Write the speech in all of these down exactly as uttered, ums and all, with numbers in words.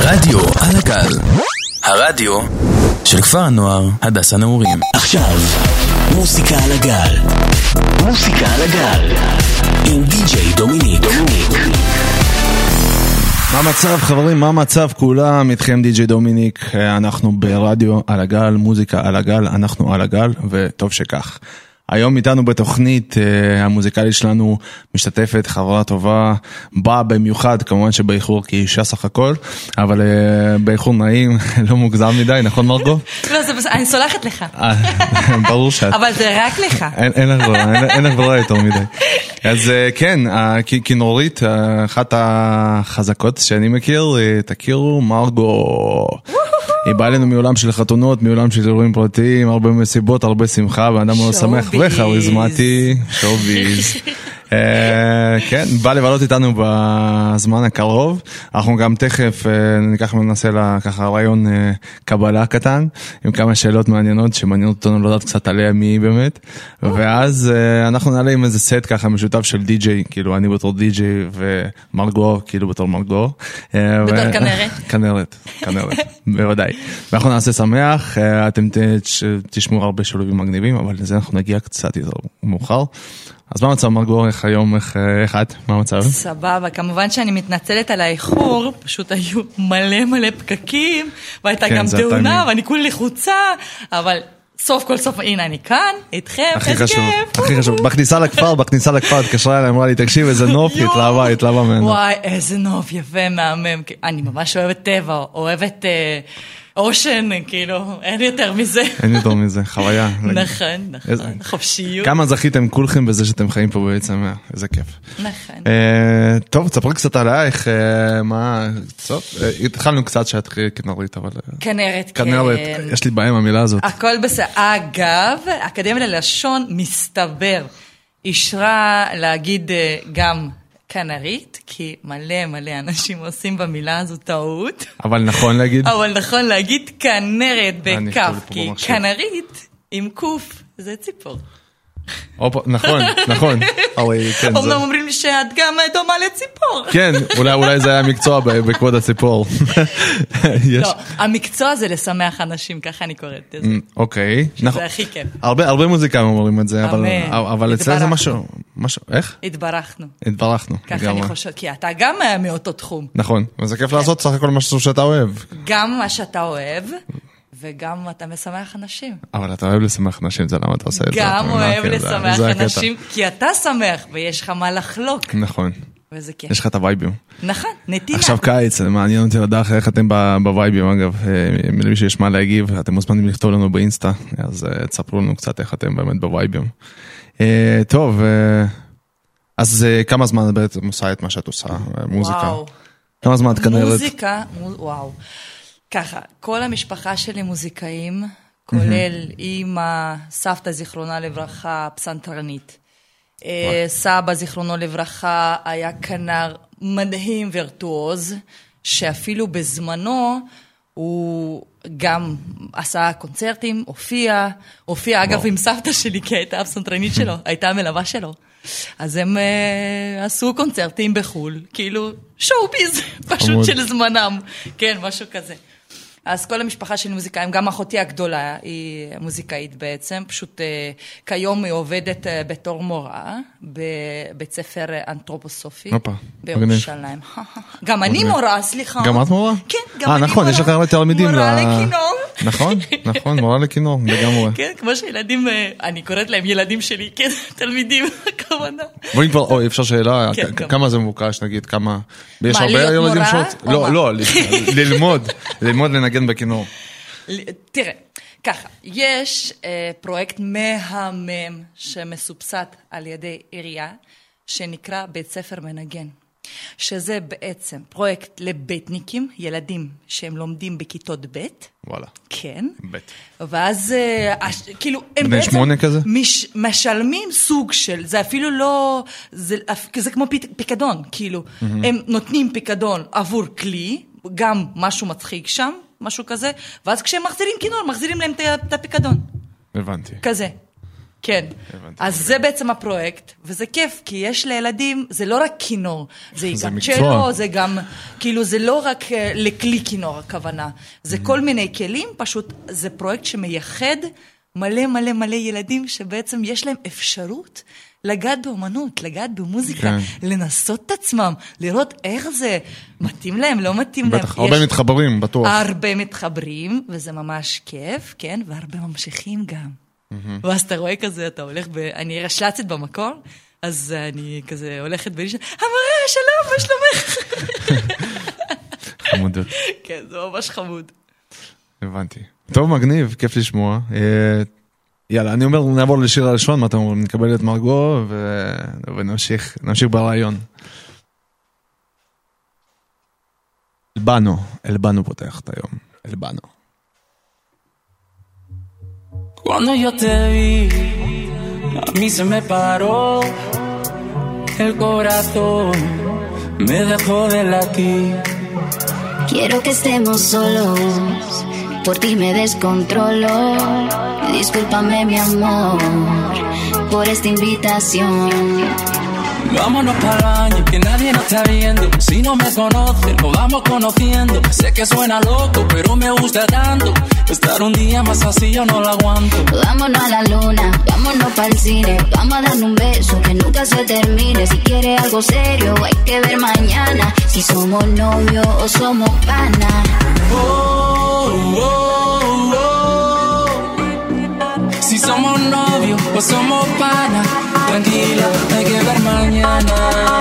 רדיו על הגל, הרדיו של כפר הנוער הדס הנעורים. עכשיו, מוסיקה על הגל. מוסיקה על הגל. עם די-ג'יי דומיניק. מה המצב חברים? מה המצב כולם? איתכם די-ג'יי דומיניק. אנחנו ברדיו על הגל, מוזיקה על הגל, אנחנו על הגל, וטוב שכך. היום איתנו בתוכנית המוזיקלית שלנו משתתפת חברה טובה, באה במיוחד, כמובן שבאיחור כי אישה סך הכל, אבל באיחור נעים, לא מוגזם מדי, נכון מרגו? לא, זה בסדר, אני סולחת לך. ברור שאת. אבל זה רק לך. אין לך ברירה יותר מדי. אז כן, כינורית, אחת החזקות שאני מכיר, תכירו, מרגו. היא באה אלינו מעולם של חתונות, מעולם של אירועים פרטיים, הרבה מסיבות, הרבה שמחה, ואדם מאוד שמח וכריזמטי, שואו-ביז. כן, בא לבלות איתנו בזמן הקרוב. אנחנו גם תכף ניקח וננסה לה ככה רעיון קבלה קטן, עם כמה שאלות מעניינות שמעניינות אותנו לדעת קצת עליה מי היא באמת. ואז אנחנו נעלה עם איזה סט ככה משותף של די-ג'יי, כאילו אני בתור די-ג'יי ומרגו, כאילו בתור מרגו. בתור כנרת. כנרת, כנרת, בוודאי. ואנחנו נעשה שמח, אתם תשמעו הרבה שילובים מגניבים, אבל לזה אנחנו נגיע קצת יותר מאוחר. אז מה המצב מרגו? איך היום? איך, איך את? מה המצב? סבבה, כמובן שאני מתנצלת על האיחור, פשוט היו מלא מלא פקקים, והייתה כן, גם תאונה, ואני כולי לחוצה, אבל סוף כל סוף, הנה אני כאן, איתכם, איזה כיף. הכי חשוב, בכניסה לכפר, בכניסה לכפר, התקשרה אליי, אמרה לי, תקשיב, איזה נוף, התלהבה, התלהבה ממנו. וואי, איזה נוף יפה, מהמם, אני ממש אוהבת טבע, אוהבת אושן, כאילו, אין יותר מזה. אין יותר מזה, חוויה. נכון, נכון, חופשיות. כמה זכיתם כולכם בזה שאתם חיים פה בעצם, איזה כיף. נכון. טוב, תספרי קצת עלייך, מה, טוב, התחלנו קצת שאת כנרית, אבל... כנרת, כן. כנרת, יש לי בעיה עם המילה הזאת. הכל בסדר. אגב, האקדמיה ללשון מסתבר, אישרה להגיד גם כנרית, כי מלא מלא אנשים עושים במילה הזו טעות. אבל נכון להגיד? אבל נכון להגיד כנרת בכף, כי כנרית עם קוף זה ציפור. נכון, נכון. אומנם אומרים לי שאת גם דומה לציפור. כן, אולי זה היה מקצוע בכבוד הציפור. לא, המקצוע זה לשמח אנשים, ככה אני קוראת את זה. אוקיי. שזה הכי כיף. הרבה מוזיקאים אומרים את זה, אבל אצלנו זה משהו, איך? התברכנו. התברכנו. ככה אני חושבת, כי אתה גם מאותו תחום. נכון, וזה כיף לעשות סך הכל משהו שאתה אוהב. גם מה שאתה אוהב. וגם אתה משמח אנשים. אבל אתה אוהב לשמח אנשים, זה למה אתה עושה את זה. גם אוהב לשמח אנשים, כי אתה שמח, ויש לך מה לחלוק. נכון. וזה כיף. יש לך את הווייבים. נכון, נתינה. עכשיו קיץ, מעניין אותי לדעת איך אתם בווייבים, אגב, מלמי שיש מה להגיב, אתם מוזמנים לכתוב לנו באינסטה, אז תספרו לנו קצת איך אתם באמת בווייבים. טוב, אז כמה זמן בעצם עושה את מה שאת עושה, מוזיקה? וואו. כמה זמן את כנראה? מוזיקה, וואו. ככה, כל המשפחה שלי מוזיקאים, כולל אמא, סבתא זיכרונה לברכה, פסנתרנית. סבא זיכרונו לברכה היה כנר מדהים וירטואוז, שאפילו בזמנו הוא גם עשה קונצרטים, הופיע, הופיע אגב עם סבתא שלי, כי הייתה הפסנתרנית שלו, הייתה המלווה שלו. אז הם uh, עשו קונצרטים בחול, כאילו שואו-ביז, פשוט של זמנם, כן, משהו כזה. אז כל המשפחה של מוזיקאים, גם אחותי הגדולה היא מוזיקאית בעצם, פשוט uh, כיום היא עובדת uh, בתור מורה, בבית ספר אנתרופוסופי, בירושלים. גם אני מורה, סליחה. גם את מורה? כן, גם אני מורה. נכון, יש לך הרבה תלמידים. מורה לכינור. נכון, נכון, מורה לכינור, לגמרי. כן, כמו שילדים, אני קוראת להם ילדים שלי, כן, תלמידים, הכוונה. בואי כבר, אוי, אפשר שאלה, כמה זה מבוקש, נגיד, כמה, יש הרבה ילדים שעות? לא, לא, ללמוד, ללמוד לנגן בכינור. תראה, ככה, יש פרויקט מהמם שמסובסד על ידי עירייה, שנקרא בית ספר מנגן. שזה בעצם פרויקט לבטניקים, ילדים שהם לומדים בכיתות ב'. וואלה. כן. ב'. ואז כאילו הם בני בעצם שמונה כזה? מש, משלמים סוג של, זה אפילו לא, זה, זה כמו פיקדון, כאילו. Mm-hmm. הם נותנים פיקדון עבור כלי, גם משהו מצחיק שם, משהו כזה, ואז כשהם מחזירים כינור, מחזירים להם את הפיקדון. הבנתי. כזה. כן, אז זה בעצם הפרויקט, וזה כיף, כי יש לילדים, זה לא רק כינור, זה גם צ'לו, זה גם, כאילו זה לא רק לכלי כינור הכוונה, זה כל מיני כלים, פשוט זה פרויקט שמייחד מלא מלא מלא ילדים, שבעצם יש להם אפשרות לגעת באומנות, לגעת במוזיקה, לנסות את עצמם, לראות איך זה מתאים להם, לא מתאים להם. בטח, הרבה מתחברים, בטוח. הרבה מתחברים, וזה ממש כיף, כן, והרבה ממשיכים גם. ואז אתה רואה כזה, אתה הולך, אני רשלצת במקור, אז אני כזה הולכת בלישן, המורה, שלום, מה שלומך? חמודות. כן, זה ממש חמוד. הבנתי. טוב, מגניב, כיף לשמוע. יאללה, אני אומר, נעבור לשיר הראשון, מה אתה אומר? נקבל את מרגו ונמשיך, נמשיך ברעיון. אלבנו, אלבנו פותח את היום, אלבנו. Cuando yo te vi, a mí se me paró el corazón, me dejó de latir. Quiero que estemos solos, por ti me descontrolo. Discúlpame mi amor, por esta invitación. Vámonos para el baño, que nadie nos está viendo. Si no me conocen, nos vamos conociendo. Sé que suena loco, pero me gusta tanto. Estar un día más así yo no lo aguanto. Vámonos a la luna, vámonos para el cine. Vamos a darle un beso que nunca se termine. Si quieres algo serio, hay que ver mañana. Si somos novios o somos panas. Oh, oh, oh. Si somos novios o somos panas. Tranquila, hay que ver mañana.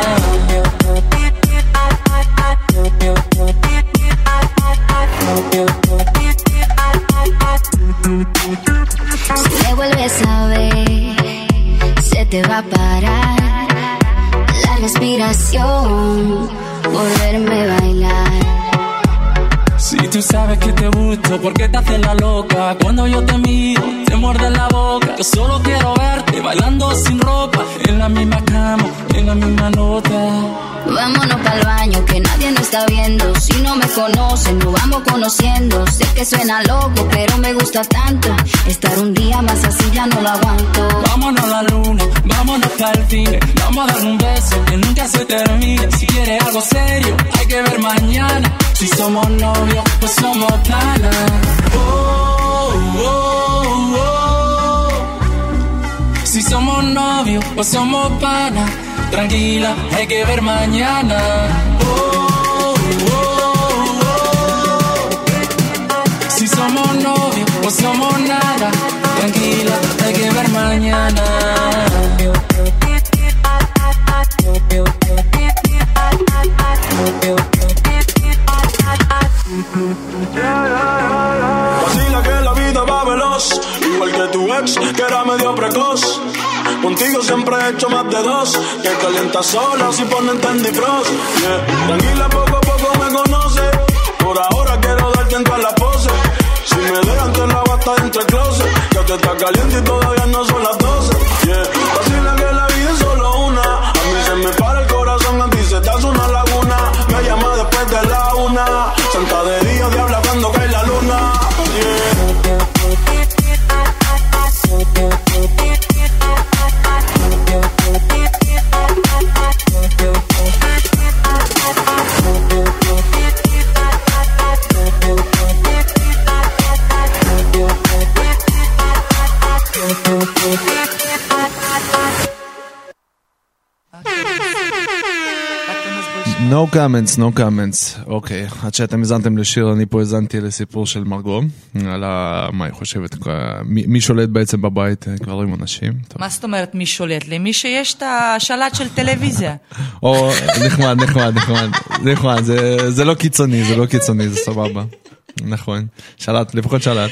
Si me vuelves a ver, se te va a parar la respiración por verme bailar. Si tú sabes que te gusto, ¿por qué te haces la loca? Cuando yo te miro, te muerde la boca. Yo solo quiero verte bailando sin ropa, en la misma cama, en la misma nota. Vámonos para el baño, que nadie nos está viendo. Si no me conocen, nos vamos conociendo. Sé que suena loco, pero me gusta tanto. Estar un día más así ya no lo aguanto. Vámonos a la luna, vámonos para el cine. Vamos a dar un beso que nunca se termine. Si quieres algo serio, hay que ver mañana. Si somos novios, pues somos panas. Oh, oh, oh. Si somos novios, pues somos panas. Tranquila, hay que ver mañana. Oh, oh, oh. Si somos novios, pues somos nada. Tranquila, hay que ver mañana. Vacila que la vida va veloz, igual que tu ex, que era medio precoz. Contigo siempre he hecho más de dos, que calienta sola si ponen en defrost. Yeah. Tranquila, poco a poco me conoce, por ahora quiero darte en todas las poses. Si me dejan te la basta entre closet, que te está caliente y todavía no son las doce. Yeah. Vacila que la vida es solo una, a mí se me para el corazón, a ti se te hace una laguna. Me llama después de la una, santa de día, diabla cuando cae la luna. Yeah. No comments, no comments. אוקיי, עד שאתם הזנתם לשיר, אני פה הזנתי לסיפור של מרגו, על מה היא חושבת, מי שולט בעצם בבית, גברים או נשים. מה זאת אומרת מי שולט? למי שיש את השלט של טלוויזיה. או, נחמד, נחמד, נחמד, נחמד, זה לא קיצוני, זה לא קיצוני, זה סבבה. נכון, שלט, לפחות שלט.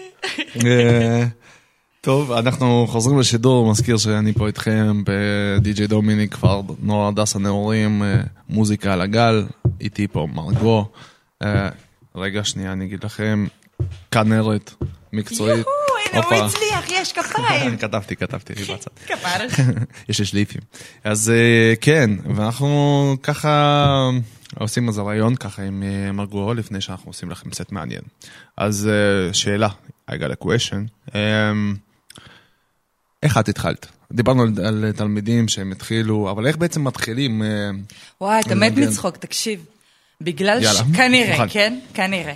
טוב, אנחנו חוזרים לשידור, מזכיר שאני פה איתכם ב-די-ג'יי דומיניק, כפר נוער הדס הנאורים, מוזיקה על הגל, איתי פה מרגו. רגע שנייה, אני אגיד לכם, כנרת, מקצועית. יואו, הנה הוא הצליח, יש כפיים. כתבתי, כתבתי, לי בצד. כפר. יש שליפים. אז כן, ואנחנו ככה עושים איזה רעיון ככה עם מרגו, לפני שאנחנו עושים לכם סט מעניין. אז שאלה, I got a question. Um, איך את התחלת? דיברנו על, על תלמידים שהם התחילו, אבל איך בעצם מתחילים? וואי, אתה מת מצחוק, תקשיב. בגלל ש... כנראה, כן? כנראה.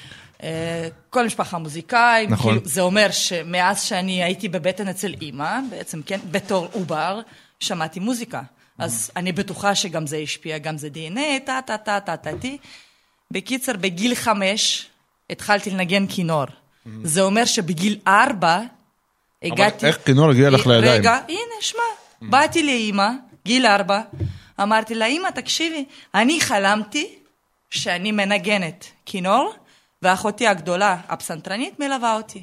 כל משפחה מוזיקאים, נכון. כאילו, זה אומר שמאז שאני הייתי בבטן אצל אמא, בעצם, כן, בתור עובר, שמעתי מוזיקה. אז אני בטוחה שגם זה השפיע, גם זה די אן איי, טה, טה, טה, טה, טה, טה. בקיצר, בגיל חמש, התחלתי לנגן כינור. זה אומר שבגיל ארבע, הגעתי... אבל איך כינור הגיע לך לידיים? רגע, הנה, שמע, באתי לאמא, גיל ארבע, אמרתי לה, אמא, תקשיבי, אני חלמתי שאני מנגנת כינור, ואחותי הגדולה, הפסנתרנית, מלווה אותי.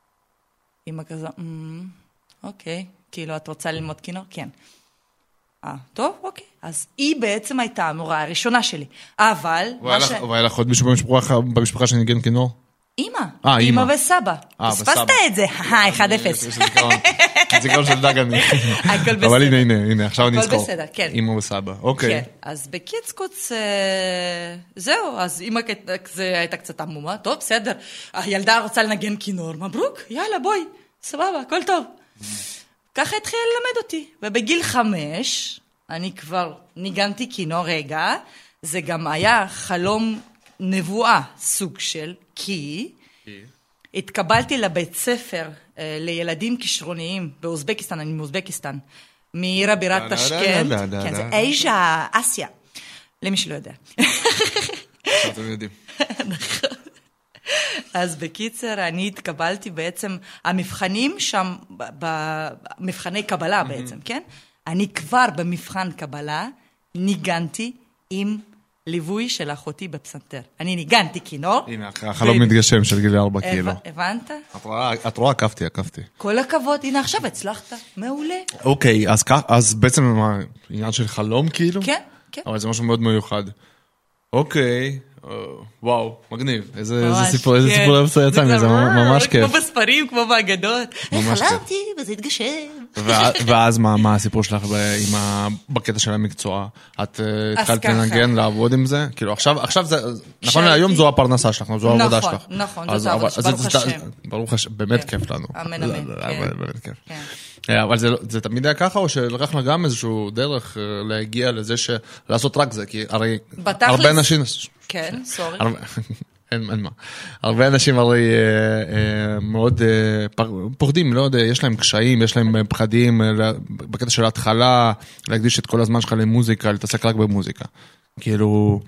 אמא כזה, אוקיי, כאילו, את רוצה ללמוד כינור? כן. אה, טוב, אוקיי. אז היא בעצם הייתה המורה הראשונה שלי. אבל... והיה לך עוד מישהו במשפחה שניגן כינור? אמא. אה, אמא. אמא וסבא. פספסת את זה? אה, אחד אפס. זיכרון של דגני. הכל בסדר. אבל הנה, הנה, הנה, עכשיו אני אזכור. הכל בסדר, כן. אמא וסבא, אוקיי. כן, אז בקיצקוץ, זהו, אז אמא הייתה קצת עמומה, טוב, בסדר. הילדה רוצה לנגן כינור, מברוק, יאללה, בואי, סבבה, הכל טוב. ככה התחילה ללמד אותי, ובגיל חמש, אני כבר ניגנתי כינור רגע, זה גם היה חלום נבואה, סוג של, כי התקבלתי לבית ספר לילדים כישרוניים באוזבקיסטן, אני מאוזבקיסטן, מעיר הבירת תשכנט, כן, זה אייז'ה, אסיה, למי שלא יודע. עכשיו אתם יודעים. נכון. אז בקיצר, אני התקבלתי בעצם, המבחנים שם, במבחני קבלה בעצם, כן? אני כבר במבחן קבלה ניגנתי עם ליווי של אחותי בפסנתר. אני ניגנתי כינור. הנה, החלום מתגשם של גיל ארבע קילו. הבנת? את רואה, עקפתי, עקפתי. כל הכבוד, הנה עכשיו הצלחת, מעולה. אוקיי, אז בעצם העניין של חלום כאילו? כן, כן. אבל זה משהו מאוד מיוחד. אוקיי, וואו, מגניב. איזה סיפור, איזה סיפור יצא מזה, זה ממש כיף. כמו בספרים, כמו באגדות. חלמתי וזה התגשם. ואז מה הסיפור שלך בקטע של המקצוע? את התחלת לנגן, לעבוד עם זה? כאילו עכשיו זה, נכון להיום זו הפרנסה שלך, זו העבודה שלך. נכון, נכון, זו העבודה שלך, ברוך השם. ברוך השם, באמת כיף לנו. אמן, אמן, כן. באמת כיף. אבל זה תמיד היה ככה, או שלקח לה גם איזשהו דרך להגיע לזה לעשות רק זה, כי הרי הרבה אנשים... כן, סורי. אין מה. הרבה אנשים הרי מאוד פוחדים, לא יודע, יש להם קשיים, יש להם פחדים, בקטע של ההתחלה, להקדיש את כל הזמן שלך למוזיקה, להתעסק רק במוזיקה. כאילו,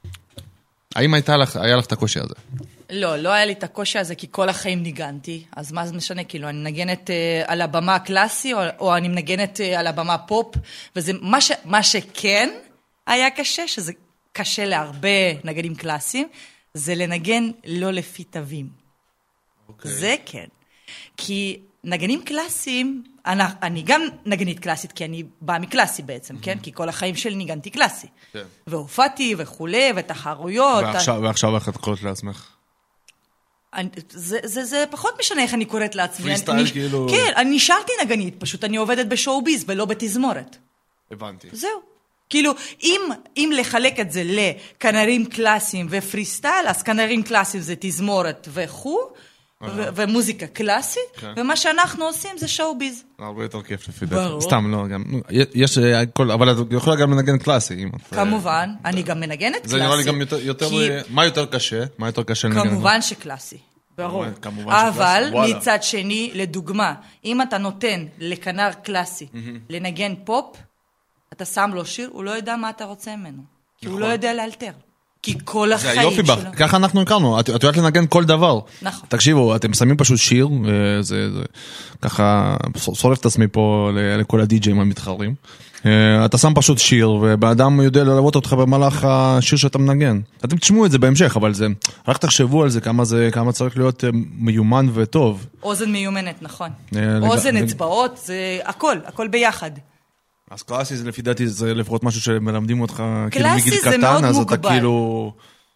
האם היה לך את הקושי הזה? לא, לא היה לי את הקושי הזה, כי כל החיים ניגנתי, אז מה זה משנה? כאילו, אני מנגנת על הבמה הקלאסי, או אני מנגנת על הבמה פופ, וזה מה שכן היה קשה, שזה קשה להרבה נגנים קלאסיים, זה לנגן לא לפי תווים. Okay. זה כן. כי נגנים קלאסיים, אני, אני גם נגנית קלאסית, כי אני באה מקלאסי בעצם, mm-hmm. כן? כי כל החיים שלי ניגנתי קלאסי. Okay. והופעתי וכולי, ותחרויות. ועכשיו, אני... ועכשיו איך את קוראת לעצמך? אני, זה, זה, זה פחות משנה איך אני קוראת לעצמי. פרי סטייל כאילו... כן, אני נשארתי נגנית, פשוט אני עובדת בשואו ביז ולא בתזמורת. הבנתי. זהו. כאילו, אם, אם לחלק את זה לקנרים קלאסיים ופרי סטייל, אז קנרים קלאסיים זה תזמורת וכו', ו- ומוזיקה קלאסית, ומה שאנחנו עושים זה שואו ביז. הרבה יותר כיף לפי דעתי. סתם, לא, גם, יש כל, אבל את יכולה גם לנגן קלאסי. כמובן, אני גם מנגנת קלאסי. זה נראה לי גם יותר, מה יותר קשה? מה יותר קשה לנגן? כמובן שקלאסי. ברור. אבל מצד שני, לדוגמה, אם אתה נותן לכנר קלאסי לנגן פופ, אתה שם לו שיר, הוא לא יודע מה אתה רוצה ממנו. כי הוא לא יודע לאלתר. כי כל החיים שלו... זה היופי בך, ככה אנחנו הכרנו, את יודעת לנגן כל דבר. נכון. תקשיבו, אתם שמים פשוט שיר, זה ככה שורף את עצמי פה לכל הדי-ג'ים המתחרים. אתה שם פשוט שיר, ובאדם יודע ללוות אותך במהלך השיר שאתה מנגן. אתם תשמעו את זה בהמשך, אבל זה, רק תחשבו על זה, כמה זה, כמה צריך להיות מיומן וטוב. אוזן מיומנת, נכון. אוזן, אצבעות, זה הכל, הכל ביחד. אז קלאסי זה לפי דעתי, זה לפחות משהו שמלמדים אותך כאילו מגיל קטן, אז אתה כאילו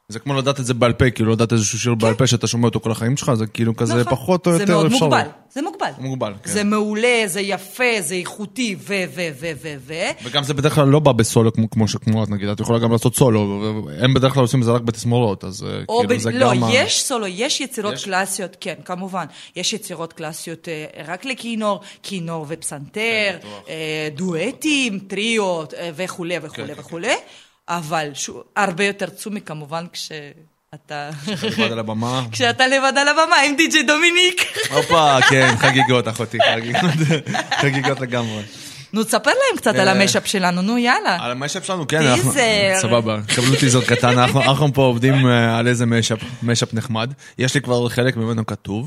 זה כמו לדעת את זה בעל פה, כאילו לדעת איזשהו שיר בעל פה שאתה שומע אותו כל החיים שלך, זה כאילו כזה פחות או יותר אפשר. זה מאוד מוגבל, זה מוגבל. מוגבל, כן. זה מעולה, זה יפה, זה איכותי, ו, ו, ו, ו, ו. וגם זה בדרך כלל לא בא בסולו כמו שכמו את נגיד, את יכולה גם לעשות סולו, הם בדרך כלל עושים את זה רק בתזמורות, אז כאילו זה גם... לא, יש סולו, יש יצירות קלאסיות, כן, כמובן. יש יצירות קלאסיות רק לכינור, כינור ופסנתר, דואטים, טריות וכו' וכו' וכו'. אבל הרבה יותר צומי כמובן כשאתה... כשאתה לבד על הבמה. כשאתה לבד על הבמה עם די-ג'יי דומיניק. הופה, כן, חגיגות אחותי, חגיגות לגמרי. נו, תספר להם קצת על המשאפ שלנו, נו, יאללה. על המשאפ שלנו, כן. טיזר. סבבה, קבלו טיזר קטן, אנחנו פה עובדים על איזה משאפ נחמד. יש לי כבר חלק ממנו כתוב.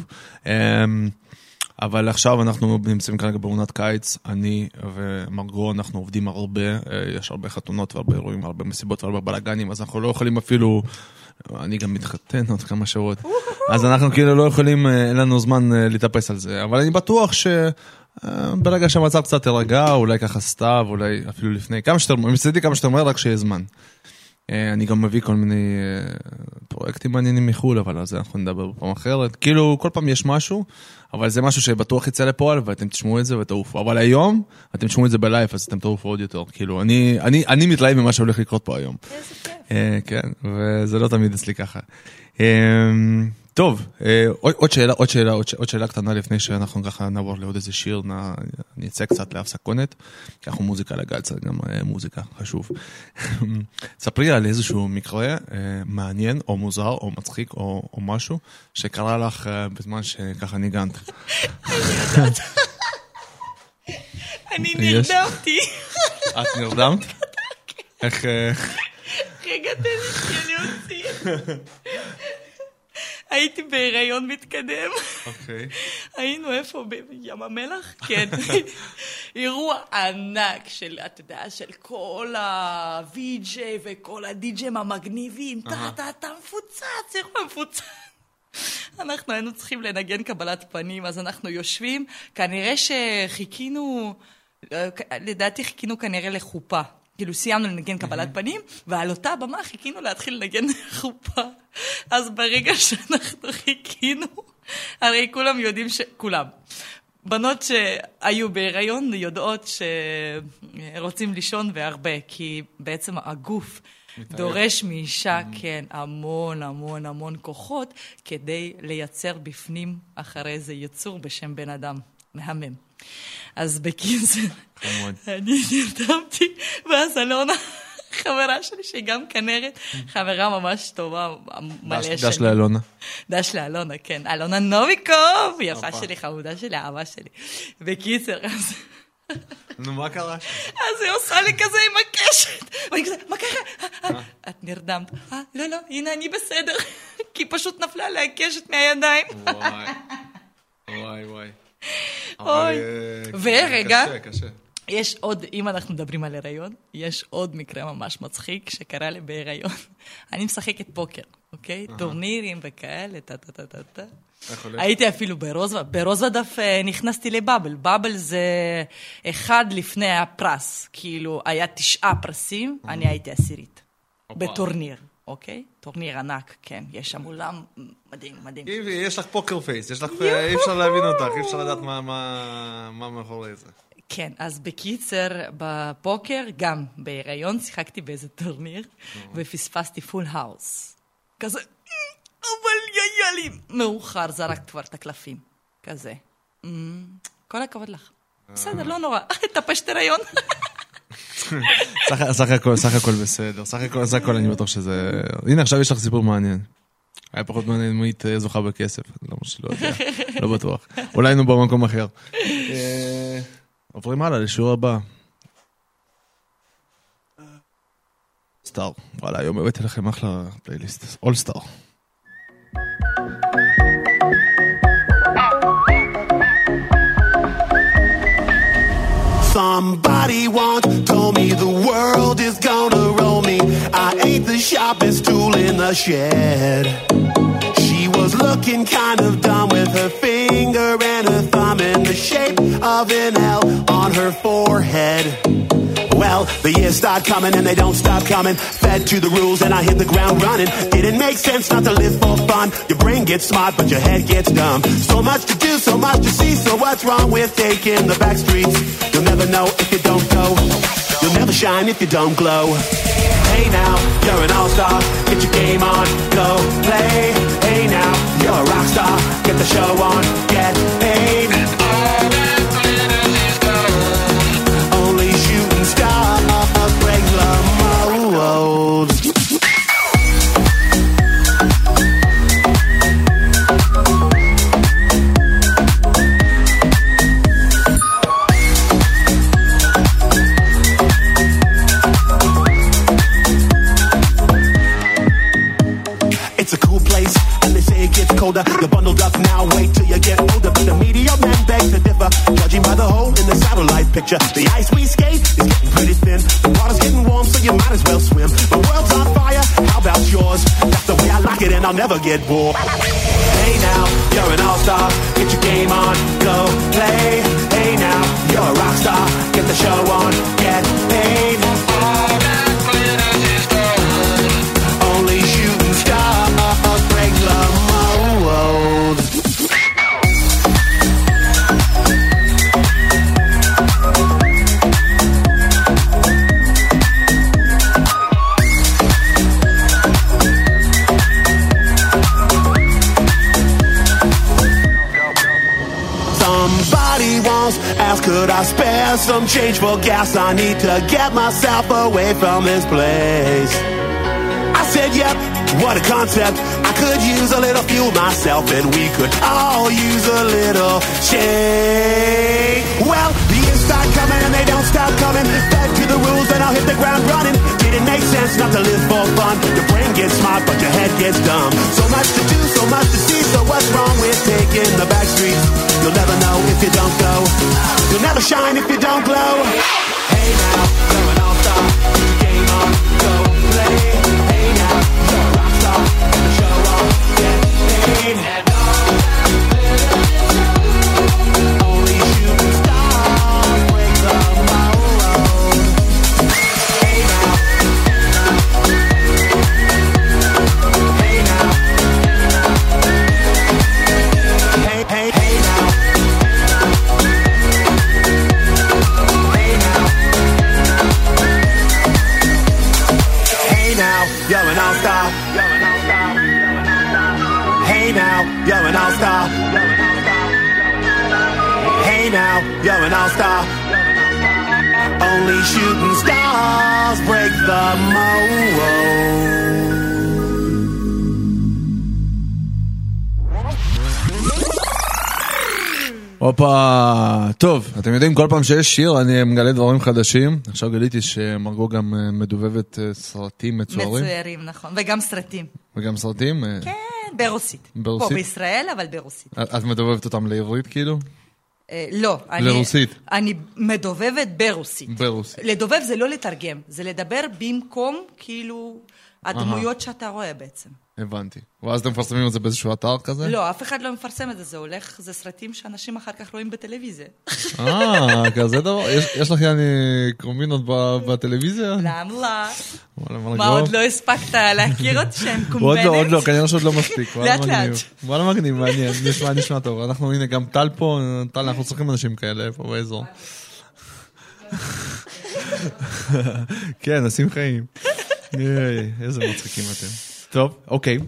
אבל עכשיו אנחנו נמצאים כרגע בעונת קיץ, אני ומרגו, אנחנו עובדים הרבה, יש הרבה חתונות והרבה אירועים, הרבה מסיבות והרבה בלגנים, אז אנחנו לא יכולים אפילו, אני גם מתחתן עוד כמה שעות, אז אנחנו כאילו לא יכולים, אין לנו זמן להתאפס על זה, אבל אני בטוח שברגע שהמצב קצת תרגע, אולי ככה סתיו, אולי אפילו לפני, כמה שתר, מצאתי כמה שתר מהר, רק שיהיה זמן. אני גם מביא כל מיני פרויקטים מעניינים מחול, אבל על זה אנחנו נדבר בפעם אחרת. כאילו, כל פעם יש משהו, אבל זה משהו שבטוח יצא לפועל, ואתם תשמעו את זה ותעופו. אבל היום, אתם תשמעו את זה בלייב, אז אתם תעופו עוד יותר. כאילו, אני, אני, אני מתלהב ממה שהולך לקרות פה היום. איזה כיף. כן, וזה לא תמיד אצלי ככה. טוב, עוד שאלה, עוד שאלה, עוד שאלה קטנה לפני שאנחנו ככה נעבור לעוד איזה שיר, נצא קצת להפסקונת, כי אנחנו מוזיקה לגל, זה גם מוזיקה, חשוב. ספרי על איזשהו מקרה מעניין, או מוזר, או מצחיק, או משהו, שקרה לך בזמן שככה ניגנת. אני נרדמתי. את נרדמת? איך... רגע, תן לי להוציא. הייתי בהיריון מתקדם. אוקיי. היינו איפה? בים המלח? כן. אירוע ענק של, אתה יודע, של כל ה-וי-ג'יי וכל הדי-ג'ים המגניבים. אתה, אתה, אתה מפוצץ, איך מפוצץ? אנחנו היינו צריכים לנגן קבלת פנים, אז אנחנו יושבים. כנראה שחיכינו, לדעתי חיכינו כנראה לחופה. כאילו סיימנו לנגן קבלת פנים, ועל אותה במה חיכינו להתחיל לנגן חופה. אז ברגע שאנחנו חיכינו, הרי כולם יודעים ש... כולם. בנות שהיו בהיריון יודעות שרוצים לישון והרבה, כי בעצם הגוף דורש מאישה, כן, המון המון המון כוחות, כדי לייצר בפנים אחרי איזה יצור בשם בן אדם. מהמם. אז בקיצור, אני נרדמתי, ואז אלונה, חברה שלי, שהיא גם כנרת, חברה ממש טובה, מלא שלי. דש לאלונה. דש לאלונה, כן. אלונה נוביקוב, יפה שלי, חמודה שלי, אהבה שלי. בקיצור, אז... נו, מה קרה? אז היא עושה לי כזה עם הקשת. ואני כזה, מה קרה? את נרדמת. אה, לא, לא, הנה אני בסדר. כי פשוט נפלה לה הקשת מהידיים. וואי, וואי, וואי. אוי, ורגע, יש עוד, אם אנחנו מדברים על הריון, יש עוד מקרה ממש מצחיק שקרה לי בהיריון. אני משחקת פוקר, אוקיי? טורנירים וכאלה, טה-טה-טה-טה. הייתי אפילו ברוזווה, ברוזווה דף נכנסתי לבאבל. באבל זה אחד לפני הפרס, כאילו היה תשעה פרסים, אני הייתי עשירית, בטורניר. אוקיי? טורניר ענק, כן. יש שם אולם מדהים, מדהים. יש לך פוקר פייס, יש לך, אי אפשר להבין אותך, אי אפשר לדעת מה מאחורי זה. כן, אז בקיצר, בפוקר, גם בהיריון, שיחקתי באיזה טורניר, ופספסתי פול האוס. כזה, אבל היה לי מאוחר, זרקת כבר את הקלפים. כזה. כל הכבוד לך. בסדר, לא נורא. תפשת הריון. סך הכל, סך הכל בסדר, סך הכל, סך הכל אני בטוח שזה... הנה, עכשיו יש לך סיפור מעניין. היה פחות מעניין אם היית זוכה בכסף, לא משהו, לא יודע, לא בטוח. אולי היינו במקום אחר. עוברים הלאה, לשיעור הבא. סטאר, וואלה, היום הבאתי לכם אחלה פלייליסט, אול סטאר. Somebody once told me the world is gonna roll me. I ain't the sharpest tool in the shed. She was looking kind of dumb with her finger and her thumb in the shape of an L on her forehead. Well, the years start coming and they don't stop coming. Fed to the rules and I hit the ground running. Didn't make sense not to live for fun. Your brain gets smart but your head gets dumb. So much to do, so much to see. So what's wrong with taking the back streets? You'll never know if you don't go. You'll never shine if you don't glow. Hey now, you're an all-star. Get your game on, go play. Hey now, you're a rock star. Get the show on, get paid. All that glitters is gold. Only shooting stars break the mold. Colder. You're bundled up now, wait till you get older. But the media man begs to differ. Judging by the hole in the satellite picture, the ice we skate is getting pretty thin. The water's getting warm, so you might as well swim. The world's on fire, how about yours? That's the way I like it and I'll never get bored. Hey now, you're an all-star. Get your game on, go play. Hey now, you're a rock star. Get the show on, get paid. All that glitters is gold. Only shooting stars break the mold. Somebody once asked, could I spare some change for gas? I need to get myself away from this place. I said, yep, what a concept. I could use a little fuel myself and we could all use a little change. Well, the years start coming and they don't stop coming. Back to the rules and I'll hit the ground running. Didn't make sense not to live for fun. Your brain gets smart but your head gets dumb. So much to do, so much to see. So what's wrong with taking the back streets? You'll never know if you don't go. You'll never shine if you don't glow. Hey now, you're an all-star. Game on, go play. Hey now, you're a rock star. Get the show on, get paid. Only shooting stars break the mold. Hey now. Hey now. Hey, hey, hey now. Hey now. Hey now, you're an all-star. Hey now, you're an all-star. Hey now, you're an all-star. Only shooting stars break the mold. הופה, טוב, אתם יודעים, כל פעם שיש שיר אני מגלה דברים חדשים. עכשיו גיליתי שמרגו גם מדובבת סרטים מצוירים. מצוירים, נכון, וגם סרטים. וגם סרטים? כן, ברוסית. ברוסית? פה בישראל, אבל ברוסית. את מדובבת אותם לעברית כאילו? לא. לרוסית? אני מדובבת ברוסית. ברוסית. לדובב זה לא לתרגם, זה לדבר במקום כאילו הדמויות שאתה רואה בעצם. הבנתי. ואז אתם מפרסמים את זה באיזשהו אתר כזה? לא, אף אחד לא מפרסם את זה, זה הולך, זה סרטים שאנשים אחר כך רואים בטלוויזיה. אה, כזה דבר? יש לך יעני קומבינות בטלוויזיה? למה לא? מה, עוד לא הספקת להכיר אותי שהן קומבנת? עוד לא, עוד לא, כנראה שעוד לא מספיק. לאט לאט. וואלה מגניב, מעניין, נשמע, נשמע טוב. אנחנו, הנה, גם טל פה, טל, אנחנו צריכים אנשים כאלה פה באזור. כן, נשים חיים. איזה מצחיקים אתם. טוב, אוקיי.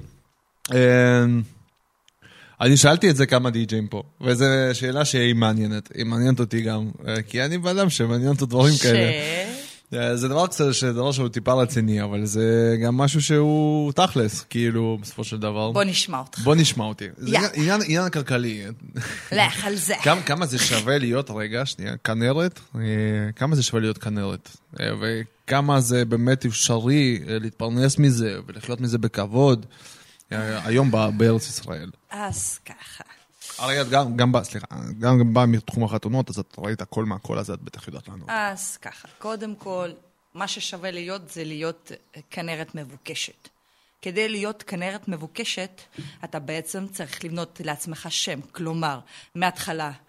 אני שאלתי את זה כמה די-ג'ים פה, וזו שאלה שהיא מעניינת. היא מעניינת אותי גם, כי אני באדם שמעניינת את דברים כאלה. זה דבר קצת, זה דבר שהוא טיפה רציני, אבל זה גם משהו שהוא תכלס, כאילו, בסופו של דבר. בוא נשמע אותך. בוא נשמע אותי. זה עניין הכלכלי. לך על זה. כמה זה שווה להיות, רגע, שנייה, כנרת? כמה זה שווה להיות כנרת? וכמה זה באמת אפשרי להתפרנס מזה, ולחיות מזה בכבוד, היום בארץ ישראל. אז ככה. הרי את גם, גם בא, סליחה, גם בא מתחום החתונות, אז את ראית הכל מהכל, אז את בטח יודעת לנו. אז ככה, קודם כל, מה ששווה להיות זה להיות כנרת מבוקשת. כדי להיות כנרת מבוקשת, אתה בעצם צריך לבנות לעצמך שם, כלומר, מההתחלה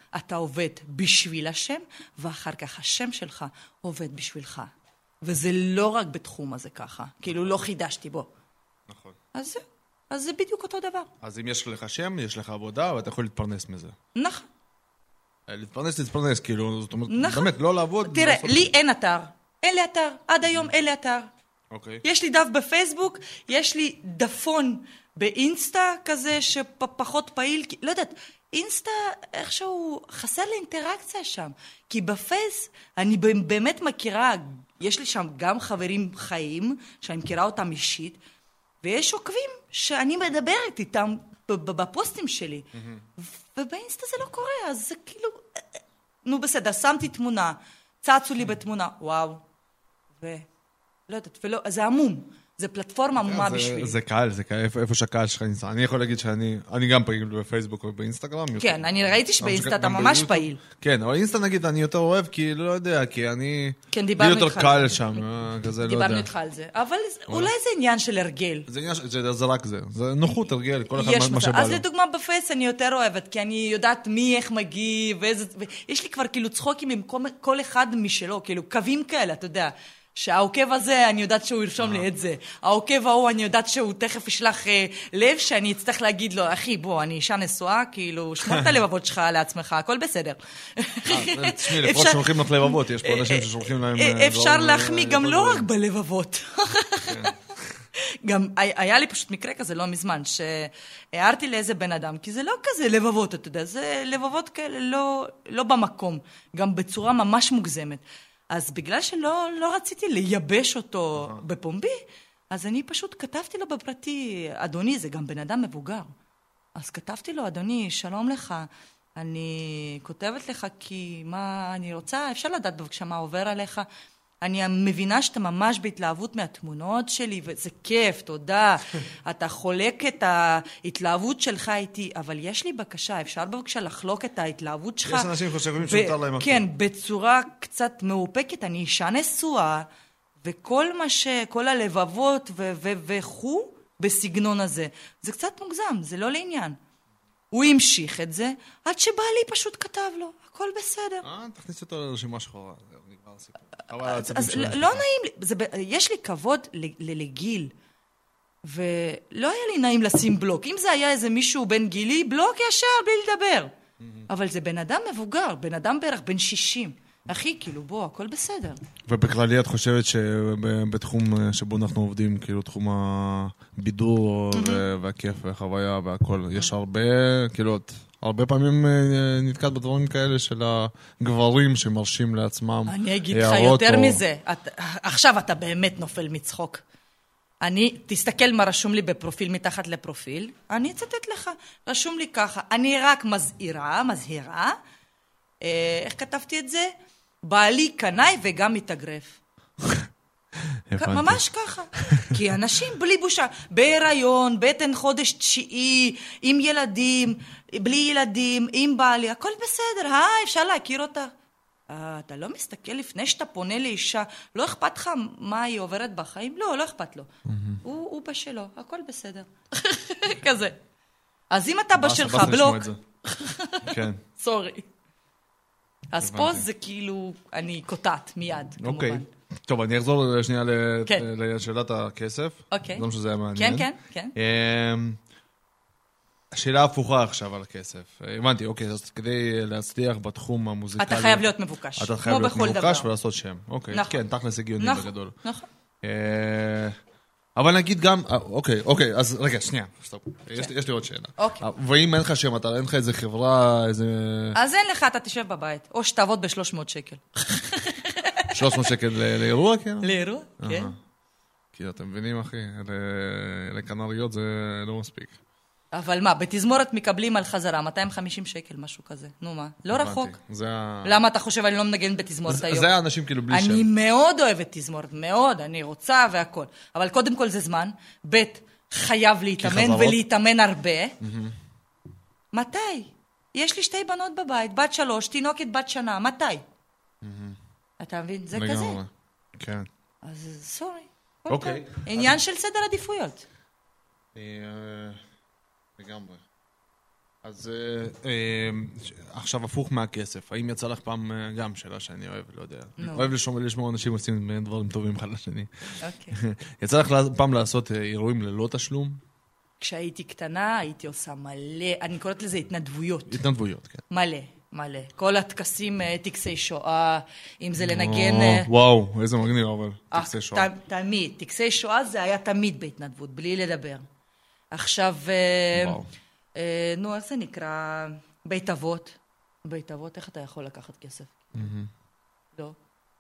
אתה עובד בשביל השם, ואחר כך השם שלך עובד בשבילך. וזה לא רק בתחום הזה ככה, כאילו לא חידשתי בו. נכון. אז זה, אז זה בדיוק אותו דבר. אז אם יש לך שם, יש לך עבודה, ואתה יכול להתפרנס מזה. נכון. להתפרנס, להתפרנס, כאילו, זאת אומרת, נכון. באמת, לא לעבוד. תראה, לי אין אתר. אין לי אתר. עד היום אין לי אתר. אוקיי. יש לי דף בפייסבוק, יש לי דפון באינסטה כזה שפחות פעיל, לא יודעת, אינסטה איכשהו חסר לי אינטראקציה שם, כי בפייס אני באמת מכירה, יש לי שם גם חברים חיים, שאני מכירה אותם אישית, ויש עוקבים שאני מדברת איתם בפוסטים שלי, ובאינסטה זה לא קורה, אז זה כאילו, נו בסדר, שמתי תמונה, צצו לי בתמונה, וואו, ו... לא יודעת, ולא, זה עמום, זה פלטפורמה עמומה בשביל. זה קהל, זה קהל, איפה שהקהל שלך נמצא. אני יכול להגיד שאני, אני גם פעיל בפייסבוק ובאינסטגרם. כן, אני ראיתי שבאינסטה אתה ממש פעיל. כן, אבל אינסטה נגיד אני יותר אוהב, כי לא יודע, כי אני... כן, דיברנו איתך. לי יותר קהל שם, כזה, לא יודע. דיברנו איתך על זה, אבל אולי זה עניין של הרגל. זה רק זה, זה נוחות, הרגל, כל אחד מה שבא לו. אז לדוגמה בפייס אני יותר אוהבת, כי אני יודעת מי איך מגיב, ויש לי כבר כאילו צחוקים עם כל אחד משלו, כאילו קווים כאלה, אתה יודע. שהעוקב הזה, אני יודעת שהוא ירשום לי את זה. העוקב ההוא, אני יודעת שהוא תכף ישלח אה, לב, שאני אצטרך להגיד לו, אחי, בוא, אני אישה נשואה, כאילו, שמור את הלבבות שלך לעצמך, הכל בסדר. תשמעי, לפחות שולחים לך לבבות, יש פה אנשים ששולחים להם... אפשר להחמיא גם לא רק בלבבות. גם היה לי פשוט מקרה כזה לא מזמן, שהערתי לאיזה בן אדם, כי זה לא כזה לבבות, אתה יודע, זה לבבות כאלה לא, לא במקום, גם בצורה ממש מוגזמת. אז בגלל שלא לא רציתי לייבש אותו בפומבי, אז אני פשוט כתבתי לו בפרטי, אדוני, זה גם בן אדם מבוגר. אז כתבתי לו, אדוני, שלום לך, אני כותבת לך כי מה אני רוצה, אפשר לדעת בבקשה מה עובר עליך, אני מבינה שאתה ממש בהתלהבות מהתמונות שלי, וזה כיף, תודה. אתה חולק את ההתלהבות שלך איתי, אבל יש לי בקשה, אפשר בבקשה לחלוק את ההתלהבות שלך. יש אנשים חושבים שמותר להם אחר. כן, בצורה קצת מאופקת, אני אישה נשואה, וכל מה ש... כל הלבבות וכו' בסגנון הזה. זה קצת מוגזם, זה לא לעניין. הוא המשיך את זה, עד שבא לי פשוט כתב לו, הכל בסדר. אה, תכניס אותו לרשימה שחורה, זה נגמר הסיפור. אז לא נעים לי, יש לי כבוד לגיל, ולא היה לי נעים לשים בלוק. אם זה היה איזה מישהו בן גילי, בלוק ישר בלי לדבר. אבל זה בן אדם מבוגר, בן אדם בערך בן שישים. אחי, כאילו, בוא, הכל בסדר. ובכללי את חושבת שבתחום שבו אנחנו עובדים, כאילו תחום הבידור והכיף והחוויה והכל, יש הרבה, כאילו, הרבה פעמים נתקעת בדברים כאלה של הגברים שמרשים לעצמם. אני אגיד לך יותר מזה, עכשיו אתה באמת נופל מצחוק. אני, תסתכל מה רשום לי בפרופיל מתחת לפרופיל, אני אצטט לך, רשום לי ככה, אני רק מזהירה, מזהירה, איך כתבתי את זה? בעלי קנאי וגם מתאגרף. ממש ככה. כי אנשים בלי בושה, בהיריון, בטן חודש תשיעי, עם ילדים, בלי ילדים, עם בעלי, הכל בסדר, אה, אפשר להכיר אותה. אתה לא מסתכל לפני שאתה פונה לאישה, לא אכפת לך מה היא עוברת בחיים? לא, לא אכפת לו. הוא בשלו, הכל בסדר. כזה. אז אם אתה בשלך, בלוק. כן. סורי. אז פה זה כאילו, אני קוטעת מיד, אוקיי. טוב, אני אחזור שנייה לשאלת הכסף. אוקיי. לא שזה היה מעניין. כן, כן, כן. השאלה הפוכה עכשיו על הכסף. הבנתי, אוקיי, אז כדי להצליח בתחום המוזיקלי... אתה חייב להיות מבוקש. אתה חייב להיות מבוקש ולעשות שם. אוקיי, כן, תכלס הגיוני בגדול. נכון. אבל נגיד גם, אוקיי, אוקיי, אז רגע, שנייה, סטופ. יש לי עוד שאלה. אוקיי. ואם אין לך שם, אתה אין לך איזה חברה, איזה... אז אין לך, אתה תשב בבית, או שתעבוד ב-שלוש מאות שקל. שלוש מאות שקל לאירוע, כן? לאירוע, כן. כי אתם מבינים, אחי, לקנריות זה לא מספיק. אבל מה, בתזמורת מקבלים על חזרה, מאתיים וחמישים שקל, משהו כזה. נו מה, לא רחוק. זה ה... למה אתה חושב אני לא מנגן בתזמורת היום? זה האנשים כאילו בלי שם. אני מאוד אוהבת תזמורת, מאוד, אני רוצה והכל. אבל קודם כל זה זמן, ב' חייב להתאמן ולהתאמן הרבה. מתי? יש לי שתי בנות בבית, בת שלוש, תינוקת בת שנה, מתי? אתה מבין? זה כזה. כן. אז סורי. אוקיי. עניין של סדר עדיפויות. לגמרי. אז אה, אה, עכשיו הפוך מהכסף. האם יצא לך פעם אה, גם שאלה שאני אוהב, לא יודע. נו. אוהב לשמוע, לשמוע אנשים עושים דברים טובים אחד לשני. אוקיי. יצא לך לה- פעם לעשות אה, אירועים ללא תשלום? כשהייתי קטנה הייתי עושה מלא, אני קוראת לזה התנדבויות. התנדבויות, כן. מלא, מלא. כל הטקסים, אה, טקסי שואה, אם זה לנגן... אה, או, וואו, איזה מגניב, אבל אה, טקסי שואה. ת- תמיד, טקסי שואה זה היה תמיד בהתנדבות, בלי לדבר. עכשיו, אה, וואו. אה, נו, איך זה נקרא? בית אבות. בית אבות, איך אתה יכול לקחת כסף? לא.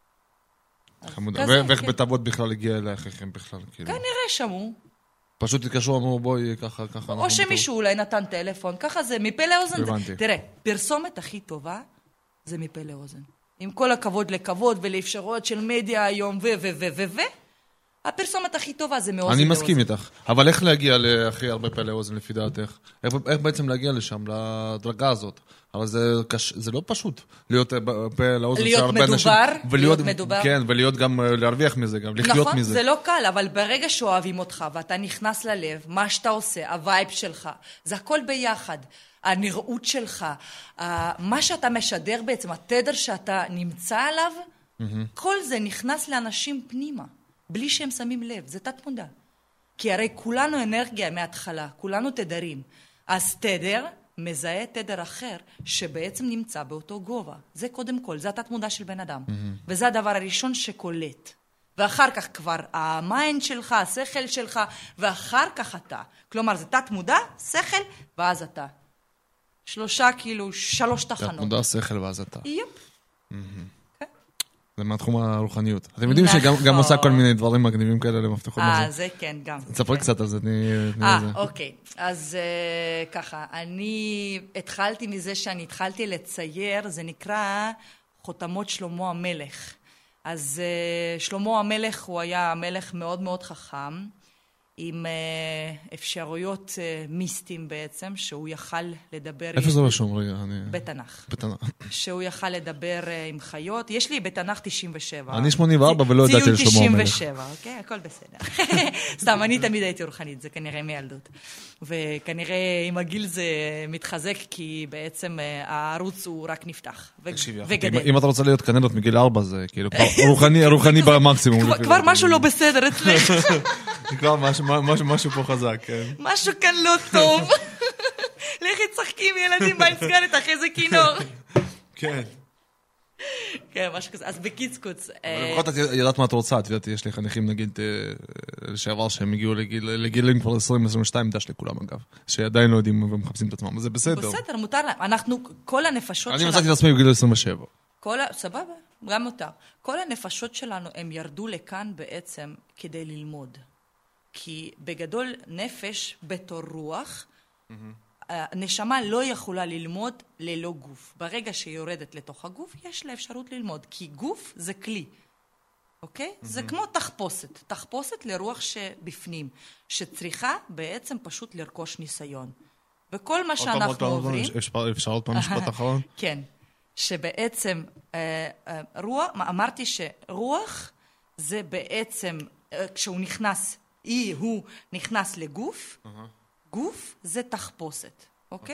אז חמוד. כזה, ו- ואיך כן. בית אבות בכלל הגיע אלייך, איך הם בכלל, כאילו. כנראה שמעו. פשוט התקשרו, אמרו בואי, ככה, ככה. או שמישהו אולי נתן טלפון, ככה זה, מפה לאוזן. זה- הבנתי. תראה, פרסומת הכי טובה זה מפה לאוזן. עם כל הכבוד לכבוד ולאפשרויות של מדיה היום ו ו ו ו ו הפרסומת הכי טובה זה מאוזן אני לאוזן. מסכים איתך, אבל איך להגיע להכי הרבה פלא אוזן לפי דעתך? איך, איך בעצם להגיע לשם, לדרגה הזאת? אבל זה, קש, זה לא פשוט להיות פה לאוזן להיות של הרבה מדובר, אנשים. ולהיות, להיות מדובר. כן, ולהיות גם, להרוויח מזה, גם לחיות נכון, מזה. זה לא קל, אבל ברגע שאוהבים אותך ואתה נכנס ללב, מה שאתה עושה, הווייב שלך, זה הכל ביחד. הנראות שלך, ה- מה שאתה משדר בעצם, התדר שאתה נמצא עליו, כל זה נכנס לאנשים פנימה, בלי שהם שמים לב, זה תת מודע. כי הרי כולנו אנרגיה מההתחלה, כולנו תדרים. אז תדר מזהה תדר אחר שבעצם נמצא באותו גובה. זה קודם כל, זה התת מודע של בן אדם. וזה הדבר הראשון שקולט. ואחר כך כבר המיינד שלך, השכל שלך, ואחר כך אתה. כלומר, זה תת מודע, שכל, ואז אתה. שלושה, כאילו, שלוש תחנות. את מודע שכל ואז אתה. יופ. זה מהתחום הרוחניות. אתם יודעים נכון. שגם גם עושה כל מיני דברים מגניבים כאלה למפתחות אה, מזה. זה כן, גם. תספרי קצת על זה, תני תני אה, על זה. אוקיי. אז אה, ככה, אני התחלתי מזה שאני התחלתי לצייר, זה נקרא חותמות שלמה המלך. אז אה, שלמה המלך הוא היה מלך מאוד מאוד חכם, עם אה, אפשרויות אה, מיסטיים בעצם, שהוא יכל לדבר... איפה זה רשום? רגע, אני... בתנ"ך. בתנ"ך. שהוא יכל לדבר אה, עם חיות. יש לי בתנ"ך תשעים ושבע. אני שמונים וארבע ולא ידעתי על שלמה ציון המלך. תשעים ושבע, אוקיי? הכל בסדר. סתם, אני תמיד הייתי רוחנית, זה כנראה מילדות. וכנראה עם הגיל זה מתחזק, כי בעצם אה, הערוץ הוא רק נפתח ו- תקשיבי, וגדל. אם- אם אתה רוצה להיות קנדות מגיל ארבע, זה כאילו כבר רוחני, רוחני במקסימום. כבר- לפי כבר דעתי. משהו לא בסדר אצלך. כבר משהו- משהו- משהו פה חזק, כן. משהו כאן לא טוב. לכי תשחקי עם ילדים באינסקרט אחרי זה כינור. כן. כן, משהו כזה. אז בקיצקוץ. אבל לפחות את ידעת מה את רוצה, את יודעת, יש לי חניכים נגיד אה, לשעבר שהם הגיעו לגיל- לגילים כבר עשרים עשרים ושתיים, דש לכולם אגב, שעדיין לא יודעים ומחפשים את עצמם, אז זה בסדר. בסדר, מותר להם. אנחנו, כל הנפשות אני שלנו... מצאתי את עצמי בגיל עשרים ושבע. כל ה... סבבה, גם מותר. כל הנפשות שלנו, הם ירדו לכאן בעצם כדי ללמוד. כי בגדול נפש בתור רוח, הנשמה לא יכולה ללמוד ללא גוף. ברגע שהיא יורדת לתוך הגוף, יש לה אפשרות ללמוד. כי גוף זה כלי. אוקיי? זה כמו תחפושת. תחפושת לרוח שבפנים, שצריכה בעצם פשוט לרכוש ניסיון. וכל מה שאנחנו עוברים... אפשר עוד פעם משפט אחרון? כן. שבעצם אה, אה, רוח, אמרתי שרוח זה בעצם, אה, כשהוא נכנס, היא, הוא נכנס לגוף, גוף זה תחפושת, אוקיי?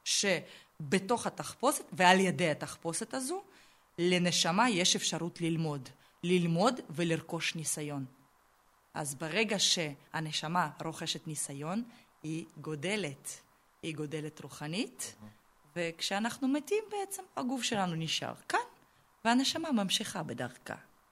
שבתוך התחפושת, ועל ידי התחפושת הזו, לנשמה יש אפשרות ללמוד. ללמוד ולרכוש ניסיון. אז ברגע שהנשמה רוכשת ניסיון, היא גודלת. היא גודלת רוחנית, וכשאנחנו מתים בעצם, הגוף שלנו נשאר כאן, והנשמה ממשיכה בדרכה.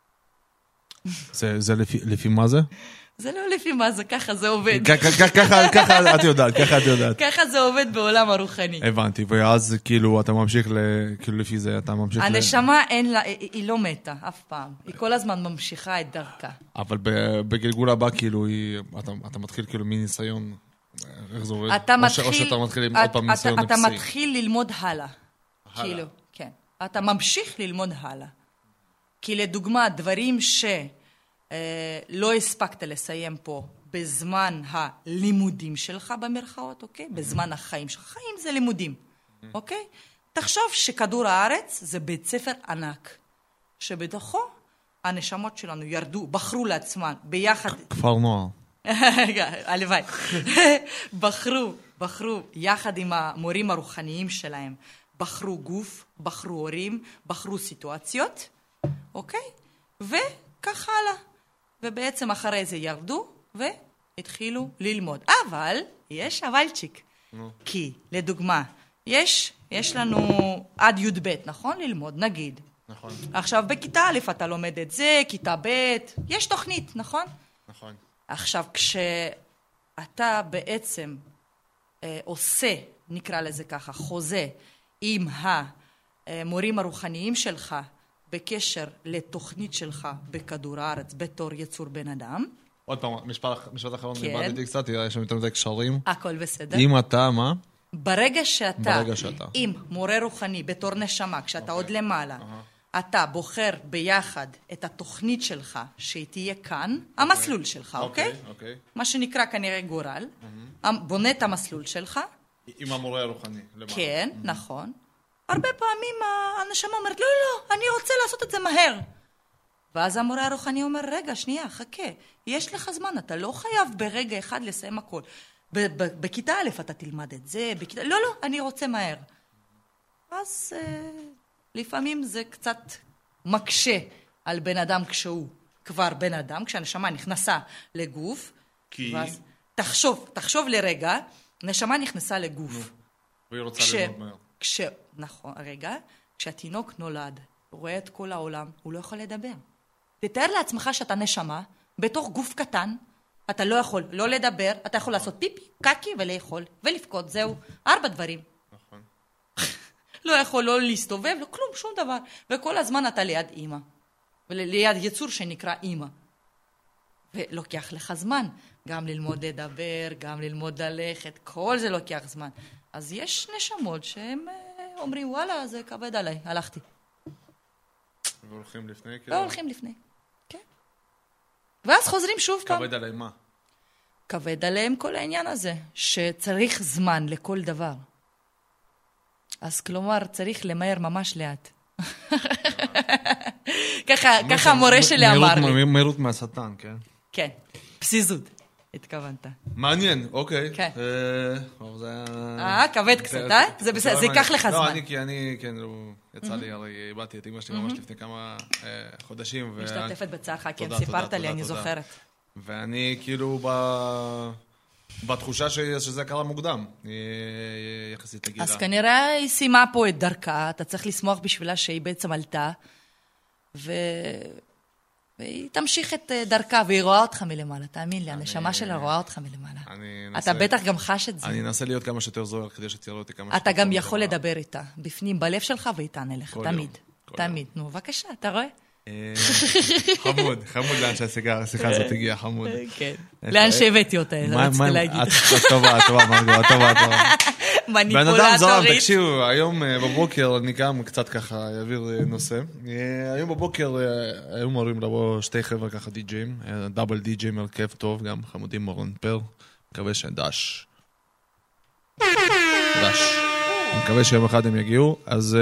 זה זה לפי לפי מה זה? זה לא לפי מה זה, ככה זה עובד. ככה ככה את יודעת, ככה את יודעת. ככה זה עובד בעולם הרוחני. הבנתי, ואז כאילו אתה ממשיך, כאילו לפי זה אתה ממשיך... הנשמה אין לה, היא לא מתה אף פעם. היא כל הזמן ממשיכה את דרכה. אבל בגלגול הבא כאילו אתה מתחיל כאילו מניסיון, איך זה עובד? אתה מתחיל... או שאתה מתחיל עם עוד פעם ניסיון אתה נפסי. מתחיל ללמוד הלאה. כאילו, כן. אתה ממשיך ללמוד הלאה. כי לדוגמה, דברים ש... לא הספקת לסיים פה בזמן הלימודים שלך במרכאות, אוקיי? בזמן החיים שלך. חיים זה לימודים, אוקיי? תחשוב שכדור הארץ זה בית ספר ענק, שבתוכו הנשמות שלנו ירדו, בחרו לעצמן ביחד. כפר נוער. הלוואי. בחרו בחרו יחד עם המורים הרוחניים שלהם, בחרו גוף, בחרו הורים, בחרו סיטואציות, אוקיי? וכך הלאה. ובעצם אחרי זה ירדו והתחילו ללמוד. אבל יש אבלצ'יק. כי, לדוגמה, יש, יש לנו עד י' ב', נכון? ללמוד, נגיד. נכון. עכשיו, בכיתה א' אתה לומד את זה, כיתה ב', יש תוכנית, נכון? נכון. עכשיו, כשאתה בעצם אה, עושה, נקרא לזה ככה, חוזה עם המורים הרוחניים שלך, בקשר לתוכנית שלך בכדור הארץ, בתור יצור בן אדם. עוד פעם, משפט, משפט אחרון, כן. איבדתי קצת, יש שם יותר מדי קשרים. הכל בסדר. אם אתה, מה? ברגע שאתה, ברגע שאתה. עם מורה רוחני, בתור נשמה, כשאתה עוד למעלה, אתה בוחר ביחד את התוכנית שלך, שהיא תהיה כאן, המסלול שלך, אוקיי? אוקיי. מה שנקרא כנראה גורל, בונה את המסלול שלך. עם המורה הרוחני. למעלה. כן, נכון. הרבה פעמים הנשמה אומרת, לא, לא, אני רוצה לעשות את זה מהר. ואז המורה הרוחני אומר, רגע, שנייה, חכה, יש לך זמן, אתה לא חייב ברגע אחד לסיים הכל. בכיתה א' אתה תלמד את זה, בכיתה... לא, לא, אני רוצה מהר. אז אה, לפעמים זה קצת מקשה על בן אדם כשהוא כבר בן אדם, כשהנשמה נכנסה לגוף. כי... ואז, תחשוב, תחשוב לרגע, נשמה נכנסה לגוף. נו, והיא רוצה כש... ללמוד מהר. כש... נכון, רגע, כשהתינוק נולד, הוא רואה את כל העולם, הוא לא יכול לדבר. תתאר לעצמך שאתה נשמה, בתוך גוף קטן, אתה לא יכול לא לדבר, אתה יכול לעשות פיפי, קקי ולאכול, ולפקוד, זהו, ארבע דברים. נכון. לא יכול לא להסתובב, לא כלום, שום דבר. וכל הזמן אתה ליד אמא, וליד יצור שנקרא אמא. ולוקח לך זמן, גם ללמוד לדבר, גם ללמוד ללכת, כל זה לוקח זמן. אז יש נשמות שהם אומרים, וואלה, זה כבד עליי, הלכתי. והולכים לפני? לא הולכים לפני, כן. ואז חוזרים שוב פעם. כבד עליי מה? כבד עליהם כל העניין הזה, שצריך זמן לכל דבר. אז כלומר, צריך למהר ממש לאט. ככה המורה שלי אמר לי. מהירות מהשטן, כן? כן, פסיזות, התכוונת. מעניין, אוקיי. כן. זה אה, כבד קצת, אה? זה בסדר, זה ייקח לך זמן. לא, אני, כי אני, כן, יצא לי, הרי איבדתי את אמא שלי ממש לפני כמה חודשים. משתתפת בצערך, כן, סיפרת לי, אני זוכרת. ואני כאילו בתחושה שזה קרה מוקדם, יחסית לגילה. אז כנראה היא סיימה פה את דרכה, אתה צריך לשמוח בשבילה שהיא בעצם עלתה, ו... והיא תמשיך את דרכה, והיא רואה אותך מלמעלה, תאמין לי, הנשמה שלה רואה אותך מלמעלה. אתה בטח גם חש את זה. אני אנסה להיות כמה שיותר זוהר, כדי שתראו אותי כמה שיותר. אתה גם יכול לדבר איתה, בפנים, בלב שלך, והיא תענה לך, תמיד. תמיד, נו, בבקשה, אתה רואה? חמוד, חמוד לאן שהשיחה הזאת הגיעה, חמוד. כן, לאן שהבאתי אותה, רציתי להגיד. את טובה, טובה, מרגו, את טובה, טובה. בן אדם זרם, תקשיבו, היום בבוקר אני גם קצת ככה אעביר נושא. היום בבוקר היו אמורים לבוא שתי חבר'ה ככה די-ג'ים, דאבל די-ג'ים הרכב טוב, גם חמודים מורן פר, מקווה שדש. דש. אני מקווה שיום אחד הם יגיעו, אז...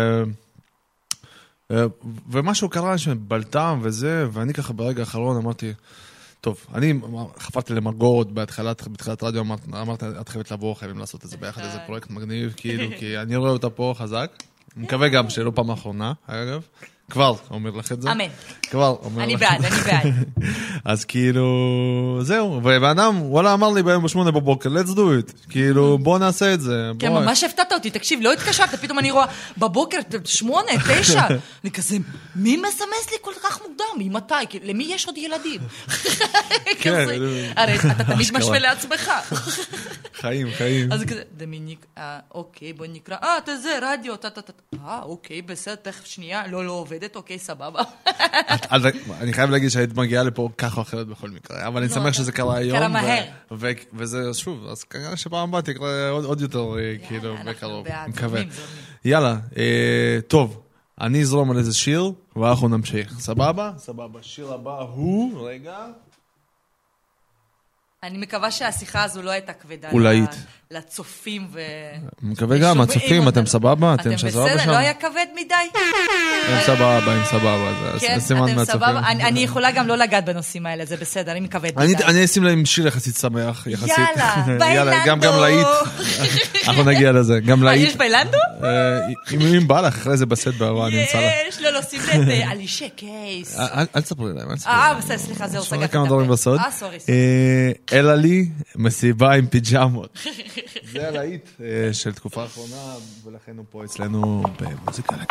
ומשהו קרה שבלטם וזה, ואני ככה ברגע האחרון אמרתי, טוב, אני חפרתי למרגות בהתחלת, בתחילת רדיו, אמרתי, את חייבת לבוא, חייבים לעשות את זה ביחד, איזה פרויקט מגניב, כאילו, כי אני רואה אותה פה חזק, אני מקווה גם שלא פעם האחרונה, אגב, כבר אומר לך את זה. אמן. כבר אומר לך. אני בעד, אני בעד. אז כאילו, זהו, ואדם, וואלה, אמר לי ביום בשמונה בבוקר, let's do it, כאילו, בוא נעשה את זה. כן, ממש הפתעת אותי, תקשיב, לא התקשרת, פתאום אני רואה בבוקר, שמונה, תשע, אני כזה, מי מסמס לי כל כך מוקדם? ממתי? למי יש עוד ילדים? הרי אתה תמיד משווה לעצמך. חיים, חיים. אז כזה, דמיניק, אוקיי, בוא נקרא, אה, אתה זה, רדיו, אה, אוקיי, בסדר, תכף שנייה, לא, לא עובדת, אוקיי, סבבה. אני חייב להגיד שהיית מגיעה לפה כך או אחרת בכל מקרה, אבל אני שמח שזה קרה היום. קרה מהר. וזה, שוב, אז כנראה שפעם הבאה תקרה עוד יותר, כאילו, בקרוב. אנחנו מקווה. בעד, זורמים. יאללה, טוב, אני אזרום על איזה שיר, ואנחנו נמשיך. סבבה? סבבה. שיר הבא הוא, רגע. אני מקווה שהשיחה הזו לא הייתה כבדה. אולאית. לצופים ו... מקווה גם, הצופים, אתם סבבה? אתם בסדר, לא היה כבד מדי? הם סבבה, הם סבבה. כן, אתם סבבה. אני יכולה גם לא לגעת בנושאים האלה, זה בסדר, אני מכבד מדי. אני אשים להם שיר יחסית שמח, יחסית. יאללה, ביילנדו. גם להיט. אנחנו נגיע לזה, גם להיט. יש ביילנדו? אם בא לך, אחרי זה בסט בעבר, אני אמצא לך. יש, לא, לא, שים את אלישה קייס. אל תספרי להם, אל תספרי אה, להם. בסדר, סליחה, זהו, שומע סגרתי כמה דברים בסוד. אה, סורי, סורי. אלא לי, מסיבה עם פיג'מות. זה הלהיט של תקופה האחרונה, ולכן הוא פה אצלנו במוזיקה לגל.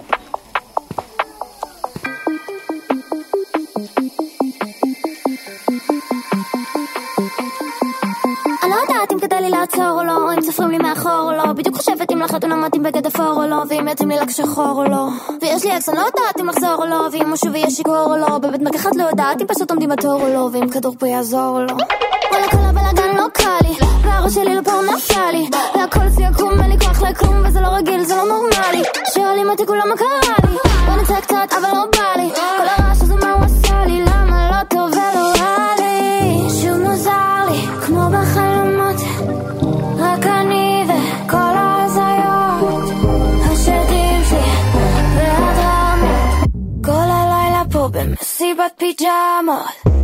אני לא יודעת אם כדאי לי לעצור או לא, אם סופרים לי מאחור או לא, בדיוק חושבת אם לחתונה מתאים בגד אפור או לא, ואם יוצאים לי לשחור או לא, ויש לי אקס, אני לא יודעת אם לחזור או לא, ואם משהו ויש שיגור או לא, בבית מרקחת לא יודעת אם פשוט עומדים בתור או לא, ואם כדור פה יעזור או לא. וואלה כל הבלגן לא קל לי, והראש שלי לא פה נפל לי, והכל אצלי עקום ואין לי כוח לכלום, וזה לא רגיל, זה לא נורמלי, שואלים אותי כולם מה קרה לי, בוא נצא קצת אבל לא בא לי, כל הרעש הזה מה הוא עשה לי, למה לא טוב ולא רע לי, שוב מוזר לי, כמו בחלומות, רק אני וכל ההזיות, השדים שלי והדרמות, כל הלילה פה במסיבת פיג'מות.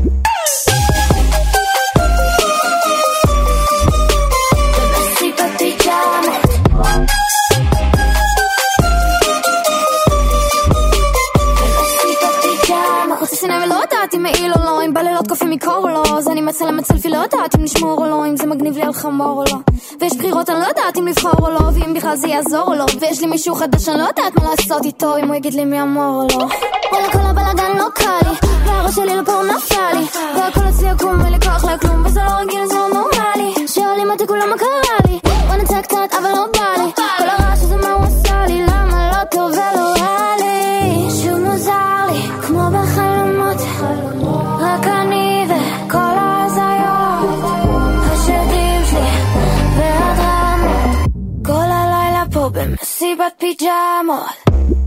ולא יודעת אם מעיל או לא, אם בלילות קופים מקור או לא, אז אני מצלמת סלפי, לא יודעת אם נשמור או לא, אם זה מגניב לי על חמור או לא, ויש בחירות אני לא יודעת אם לבחור או לא, ואם בכלל זה יעזור או לא, ויש לי מישהו חדש אני לא יודעת מה לעשות איתו, אם הוא יגיד לי מי אמור או לא. וואלה כל הבלגן לא קל לי, והראש שלי לא פה נפל לי, והכל אצלי עקום ואין לי כוח לכלום, וזה לא רגיל זה לא נורמלי, שואלים אותי כולם מה קרה לי, בוא נצא קצת אבל לא בא לי, כל הרעש הזה מה הוא עשה לי, למה לא טוב ולא רע לי, שוב מוזר לי, כמו בחלומות, רק אני וכל ההזיות, השדים שלי והדרמות, כל הלילה פה במסיבת פיג'מות.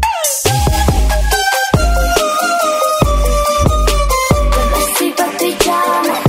במסיבת פיג'מות.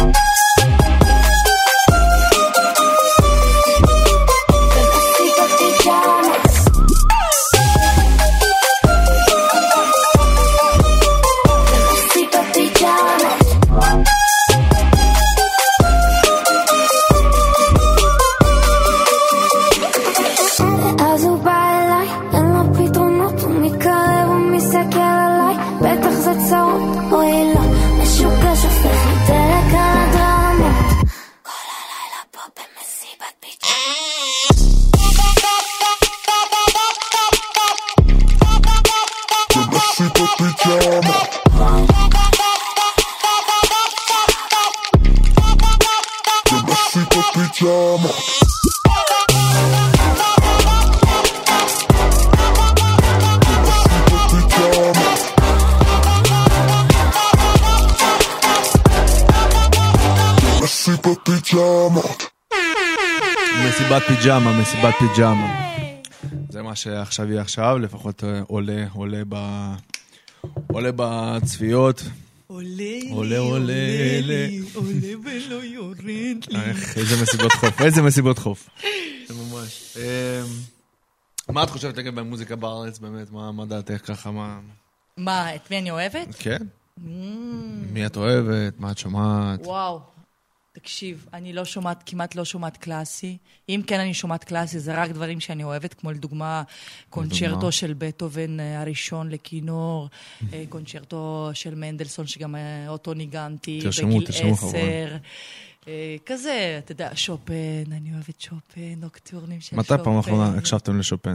מסיבת פיג'מה, מסיבת פיג'מה. זה מה שעכשיו יהיה עכשיו, לפחות עולה, עולה ב... עולה בצפיות. עולה, עולה, עולה, עולה ולא יורד לי. איזה מסיבות חוף, איזה מסיבות חוף. זה ממש. מה את חושבת לגבי המוזיקה בארץ באמת? מה דעתך ככה? מה, את מי אני אוהבת? כן. מי את אוהבת? מה את שומעת? וואו. תקשיב, אני לא שומעת, כמעט לא שומעת קלאסי. אם כן אני שומעת קלאסי, זה רק דברים שאני אוהבת, כמו לדוגמה קונצ'רטו של בטהובן הראשון לכינור, קונצ'רטו של מנדלסון, שגם אותו ניגנתי בגיל עשר. כזה, אתה יודע, שופן, אני אוהבת שופן, נוקטורנים של שופן. מתי פעם אחרונה הקשבתם לשופן?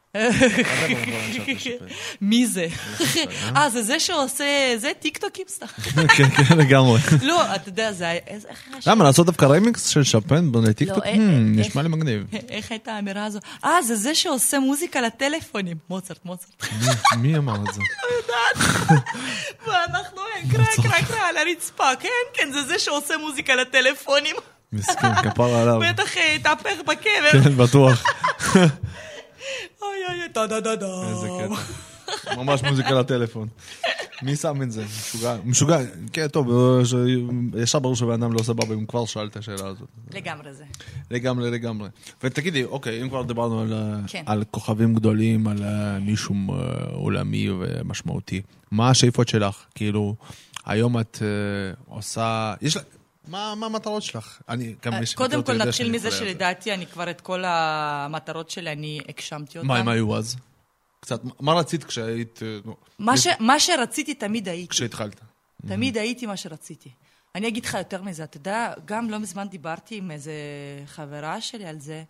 מי זה? אה, זה זה שעושה, זה טיקטוקים סתם. כן, כן, לגמרי. לא, אתה יודע, זה... למה, לעשות דווקא ריימיקס של שופן בני טיקטוק? נשמע לי מגניב. איך הייתה האמירה הזו? אה, זה זה שעושה מוזיקה לטלפונים. מוצרט, מוצרט. מי אמר את זה? לא יודעת. ואנחנו, קרא, קרא, קרא על הרצפה. כן, כן, זה זה שעושה מוזיקה לטלפונים. מסכן, כפר עליו. בטח תהפך בקבר. כן, בטוח. אוי אוי, דה דה דה דה. איזה קטע. ממש מוזיקה לטלפון. מי שם את זה? משוגע. משוגע, כן, טוב, ישר ברור שבן אדם לא סבבה, אם כבר שאלת השאלה הזאת. לגמרי זה. לגמרי, לגמרי. ותגידי, אוקיי, אם כבר דיברנו על כוכבים גדולים, על מישהו עולמי ומשמעותי, מה השאיפות שלך? כאילו, היום את עושה... יש לך... מה המטרות שלך? קודם כל נתחיל מזה שלדעתי, אני כבר את כל המטרות שלי, אני הגשמתי אותן. מה הם היו אז? קצת, מה רצית כשהיית... מה שרציתי תמיד הייתי. כשהתחלת. תמיד הייתי מה שרציתי. אני אגיד לך יותר מזה, אתה יודע, גם לא מזמן דיברתי עם איזה חברה שלי על זה,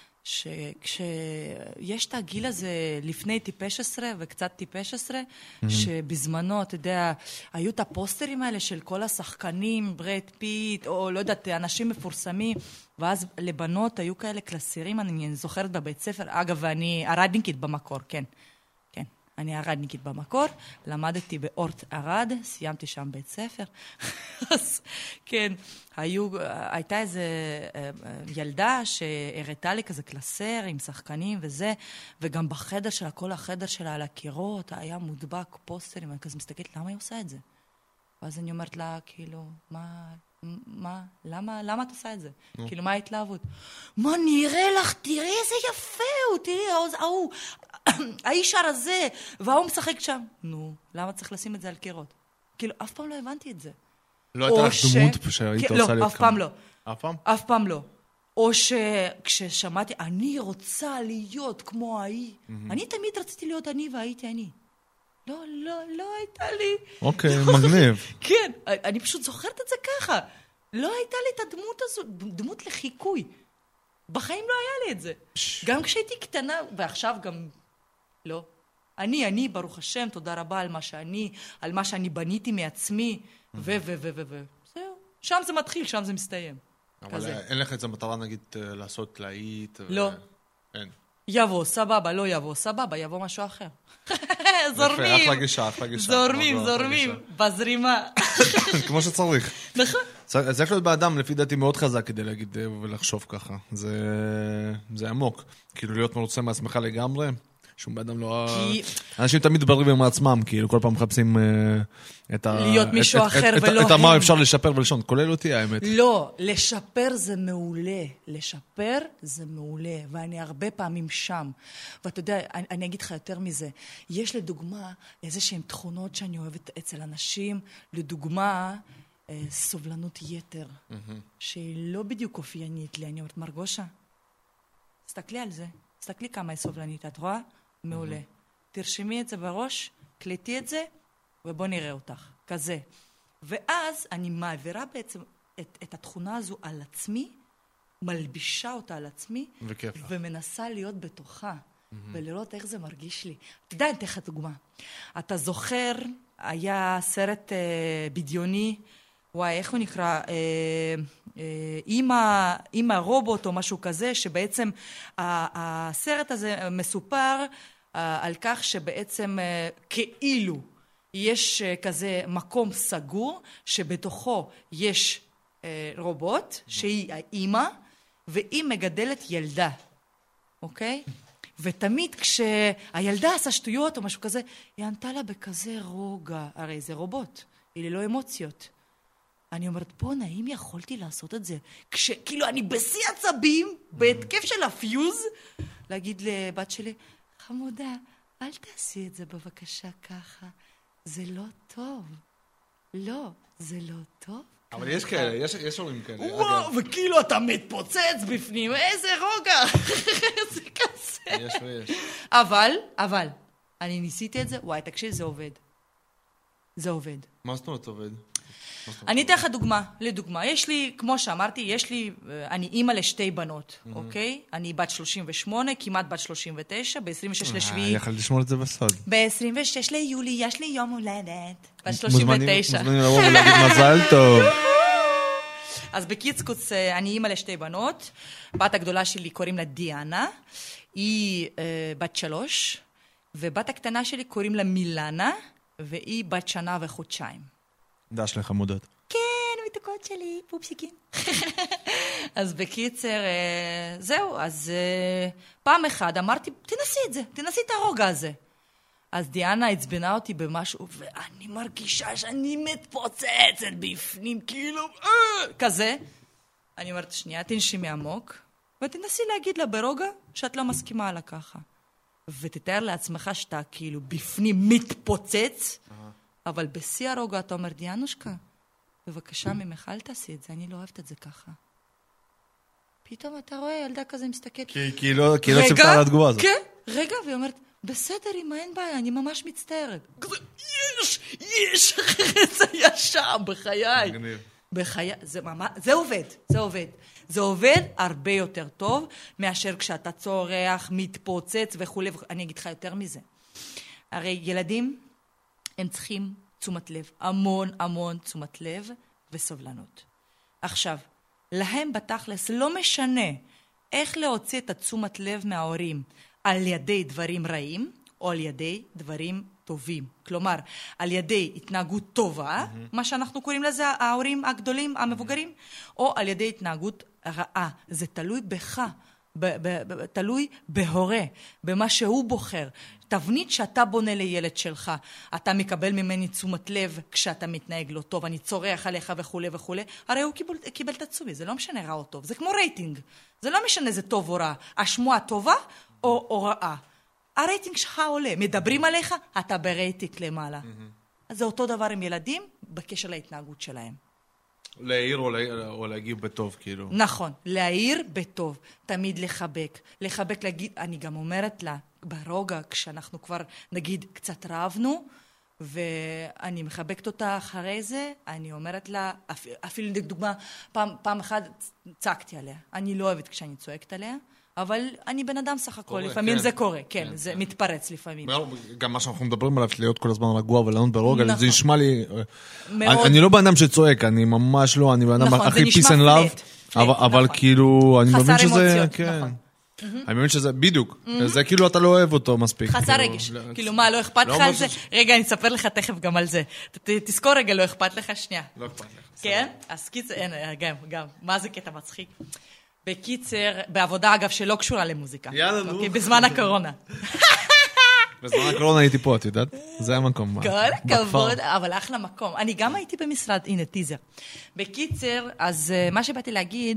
שכשיש את הגיל הזה לפני טיפש עשרה וקצת טיפש עשרה, שבזמנו, אתה יודע, היו את הפוסטרים האלה של כל השחקנים, ברד פיט, או לא יודעת, אנשים מפורסמים, ואז לבנות היו כאלה קלסרים, אני זוכרת בבית ספר, אגב, ואני הרדניקית במקור, כן. כן, אני הרדניקית במקור, למדתי באורט ארד, סיימתי שם בית ספר, אז כן, היו, הייתה איזו ילדה שהראתה לי כזה קלסר עם שחקנים וזה, וגם בחדר שלה, כל החדר שלה על הקירות, היה מודבק פוסטרים, אני כזה מסתכלת, למה היא עושה את זה? ואז אני אומרת לה, כאילו, מה... מה? למה, למה את עושה את זה? No. כאילו, מה ההתלהבות? מה נראה לך? תראי איזה יפה הוא, תראי, ההוא, האיש הרזה, והוא משחק שם. נו, למה צריך לשים את זה על קירות? כאילו, אף פעם לא הבנתי את זה. לא הייתה לך דמות שהיית עושה להיות כמה? לא, אף פעם לא. אף פעם? אף פעם לא. או שכששמעתי, אני רוצה להיות כמו ההיא. אני תמיד רציתי להיות אני והייתי אני. לא, לא, לא הייתה לי. אוקיי, מגניב. כן, אני פשוט זוכרת את זה ככה. לא הייתה לי את הדמות הזו, דמות לחיקוי. בחיים לא היה לי את זה. גם כשהייתי קטנה, ועכשיו גם לא. אני, אני, ברוך השם, תודה רבה על מה שאני, על מה שאני בניתי מעצמי, ו, ו, ו, ו, ו. זהו. שם זה מתחיל, שם זה מסתיים. אבל אין לך את זה מטרה, נגיד, לעשות להיט? לא. אין. יבוא, סבבה, לא יבוא, סבבה, יבוא משהו אחר. זורמים. אחלה גישה, אחלה גישה. זורמים, זורמים, בזרימה. כמו שצריך. נכון. צריך להיות באדם, לפי דעתי, מאוד חזק כדי להגיד ולחשוב ככה. זה עמוק. כאילו להיות מרוצה מעצמך לגמרי. שום באדם לא... אנשים תמיד מדברים מעצמם, כאילו כל פעם מחפשים את ה... להיות מישהו אחר ולא הם. את מה אפשר לשפר ולשון, כולל אותי האמת. לא, לשפר זה מעולה. לשפר זה מעולה, ואני הרבה פעמים שם. ואתה יודע, אני אגיד לך יותר מזה. יש לדוגמה איזשהם תכונות שאני אוהבת אצל אנשים, לדוגמה, סובלנות יתר, שהיא לא בדיוק אופיינית לי. אני אומרת, מרגושה, תסתכלי על זה. תסתכלי כמה היא סובלנית, את רואה? מעולה. תרשמי את זה בראש, קליטי את זה, ובוא נראה אותך. כזה. ואז אני מעבירה בעצם את, את התכונה הזו על עצמי, מלבישה אותה על עצמי, ומנסה להיות בתוכה, ולראות איך זה מרגיש לי. אתה יודע, אני אתן לך דוגמה. אתה זוכר, היה סרט אה, בדיוני, וואי, איך הוא נקרא? אימא רובוט או משהו כזה, שבעצם הסרט הזה מסופר על כך שבעצם כאילו יש כזה מקום סגור, שבתוכו יש רובוט, שהיא האימא, והיא מגדלת ילדה, אוקיי? ותמיד כשהילדה עשה שטויות או משהו כזה, היא ענתה לה בכזה רוגע, הרי זה רובוט, היא ללא אמוציות. אני אומרת, בוא, נעים יכולתי לעשות את זה, כשכאילו אני בשיא עצבים, בהתקף של הפיוז, להגיד לבת שלי, חמודה, אל תעשי את זה בבקשה ככה, זה לא טוב. לא, זה לא טוב. אבל יש כאלה, יש הורים כאלה. וואו, וכאילו אתה מתפוצץ בפנים, איזה רוגע, איזה כזה. יש ויש. אבל, אבל, אני ניסיתי את זה, וואי, תקשיב, זה עובד. זה עובד. מה זאת אומרת עובד? אני אתן לך דוגמה, לדוגמה, יש לי, כמו שאמרתי, יש לי, אני אימא לשתי בנות, אוקיי? אני בת שלושים ושמונה, כמעט בת שלושים ותשע, ב-עשרים ושש לשביעי. יכולת לשמור את זה בסוד. ב-עשרים ושש ליולי, יש לי יום הולדת, בת שלושים ותשע. מוזמנים לבוא ולהגיד מזל טוב. אז בקיצקוץ, אני אימא לשתי בנות, בת הגדולה שלי קוראים לה דיאנה, היא בת שלוש, ובת הקטנה שלי קוראים לה מילנה, והיא בת שנה וחודשיים. דש לך מודות. כן, מתוקות שלי, פופסיקים. אז בקיצר, זהו, אז פעם אחד אמרתי, תנסי את זה, תנסי את הרוגע הזה. אז דיאנה הצבנה אותי במשהו, ואני מרגישה שאני מתפוצצת בפנים, כאילו, כזה. אני אומרת, שנייה, תנשימי עמוק, ותנסי להגיד לה ברוגע שאת לא מסכימה עלה ככה. ותתאר לעצמך שאתה כאילו בפנים מתפוצץ, אבל בשיא הרוגע אתה אומר, דיאנושקה, בבקשה ממך, אל תעשי את זה, אני לא אוהבת את זה ככה. פתאום אתה רואה ילדה כזה מסתכלת. כי לא ציפתה על התגובה הזאת. כן, רגע, והיא אומרת, בסדר, אמא, אין בעיה, אני ממש מצטערת. יש, יש, זה היה שם, בחיי. בחיי, זה ממש, זה עובד, זה עובד. זה עובד הרבה יותר טוב, מאשר כשאתה צורח, מתפוצץ וכו'. אני אגיד לך יותר מזה. הרי ילדים, הם צריכים תשומת לב, המון המון תשומת לב וסובלנות. עכשיו, להם בתכלס לא משנה איך להוציא את התשומת לב מההורים על ידי דברים רעים או על ידי דברים טובים. כלומר, על ידי התנהגות טובה, mm-hmm. מה שאנחנו קוראים לזה ההורים הגדולים, המבוגרים, או על ידי התנהגות רעה. זה תלוי בך, ב- ב- ב- תלוי בהורה, במה שהוא בוחר. תבנית שאתה בונה לילד שלך, אתה מקבל ממני תשומת לב כשאתה מתנהג לא טוב, אני צורח עליך וכו' וכו', הרי הוא קיבל, קיבל את התשומת, זה לא משנה רע או טוב, זה כמו רייטינג, זה לא משנה זה טוב או רע, השמועה טובה או, או רעה. הרייטינג שלך עולה, מדברים עליך, אתה ברייטינג למעלה. Mm-hmm. אז זה אותו דבר עם ילדים בקשר להתנהגות שלהם. להעיר או, לה... או להגיב בטוב, כאילו. נכון, להעיר בטוב, תמיד לחבק. לחבק להגיד, אני גם אומרת לה, ברוגע, כשאנחנו כבר נגיד קצת רבנו, ואני מחבקת אותה אחרי זה, אני אומרת לה, אפ... אפילו לדוגמה, פעם, פעם אחת צעקתי עליה. אני לא אוהבת כשאני צועקת עליה, אבל אני בן אדם סך הכל, לפעמים זה קורה, כן, זה מתפרץ לפעמים. גם מה שאנחנו מדברים עליו, להיות כל הזמן רגוע ולענות ברוגע, זה נשמע לי... אני לא בן אדם שצועק, אני ממש לא, אני בן אדם הכי peace and love, אבל כאילו, אני מבין שזה... אני מבין שזה, בדיוק, זה כאילו אתה לא אוהב אותו מספיק. חסר רגש, כאילו מה, לא אכפת לך על זה? רגע, אני אספר לך תכף גם על זה. תזכור רגע, לא אכפת לך, שנייה. לא אכפת לך. כן? אז קיצר, גם, גם, מה זה קטע מצחיק? בקיצר, בעבודה אגב שלא קשורה למוזיקה. יאללה, נו. בזמן הקורונה. בזמן הקורונה הייתי פה, את יודעת? זה המקום. כל כבוד, אבל אחלה מקום. אני גם הייתי במשרד, הנה טיזר. בקיצר, אז מה שבאתי להגיד,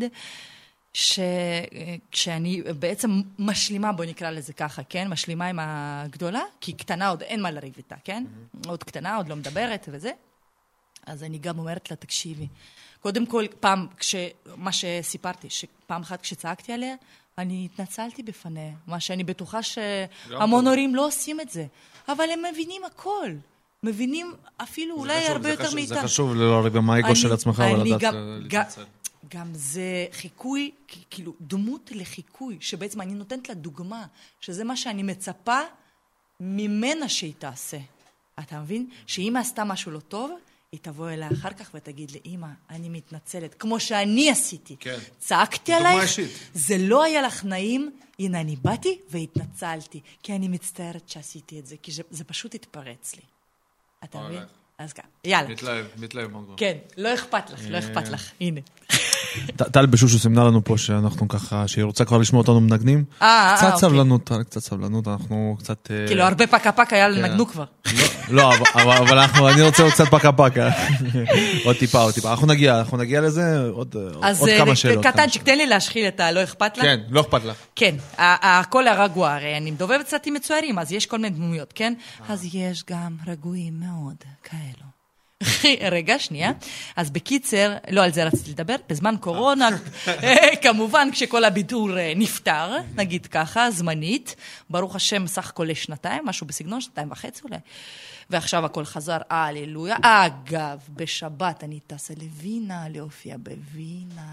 שכשאני בעצם משלימה, בוא נקרא לזה ככה, כן? משלימה עם הגדולה, כי קטנה עוד אין מה לריב איתה, כן? עוד קטנה, עוד לא מדברת וזה. אז אני גם אומרת לה, תקשיבי. קודם כל, פעם, מה שסיפרתי, שפעם אחת כשצעקתי עליה, אני התנצלתי בפניה, מה שאני בטוחה שהמון הורים לא עושים את זה. אבל הם מבינים הכל. מבינים אפילו אולי הרבה יותר מאיתנו. זה חשוב ללא רגע מה האגו של עצמך, אבל לדעת להתנצל. גם זה חיקוי, כאילו דמות לחיקוי, שבעצם אני נותנת לה דוגמה, שזה מה שאני מצפה ממנה שהיא תעשה. אתה מבין? שאמא עשתה משהו לא טוב, היא תבוא אליה אחר כך ותגיד לי, אמא, אני מתנצלת, כמו שאני עשיתי. כן. צעקתי עלייך, זה לא היה לך נעים, הנה אני באתי והתנצלתי, כי אני מצטערת שעשיתי את זה, כי זה פשוט התפרץ לי. אתה מבין? אז כאן, יאללה. מתלהב, מתלהב מאוד. כן, לא אכפת לך, לא אכפת לך, הנה. טל בשושו סימנה לנו פה שאנחנו ככה, שהיא רוצה כבר לשמוע אותנו מנגנים. קצת סבלנות, קצת סבלנות, אנחנו קצת... כאילו, הרבה פקה פקה היה לנגנו כבר. לא, אבל אני רוצה עוד קצת פקה פקה. עוד טיפה, עוד טיפה. אנחנו נגיע, אנחנו נגיע לזה עוד כמה שאלות. אז קטנצ'יק, תן לי להשחיל את הלא אכפת לך. כן, לא אכפת לך. כן, הכל הרגוע, הרי אני מדובבת סרטים מצוירים, אז יש כל מיני דמויות, כן? אז יש גם רגועים מאוד כאלו. רגע, שנייה. אז בקיצר, לא על זה רציתי לדבר, בזמן קורונה, כמובן כשכל הבידור נפטר, נגיד ככה, זמנית, ברוך השם סך הכל לשנתיים, משהו בסגנון, שנתיים וחצי אולי, ועכשיו הכל חזר, הללויה. אגב, בשבת אני טסה לווינה, להופיע בווינה.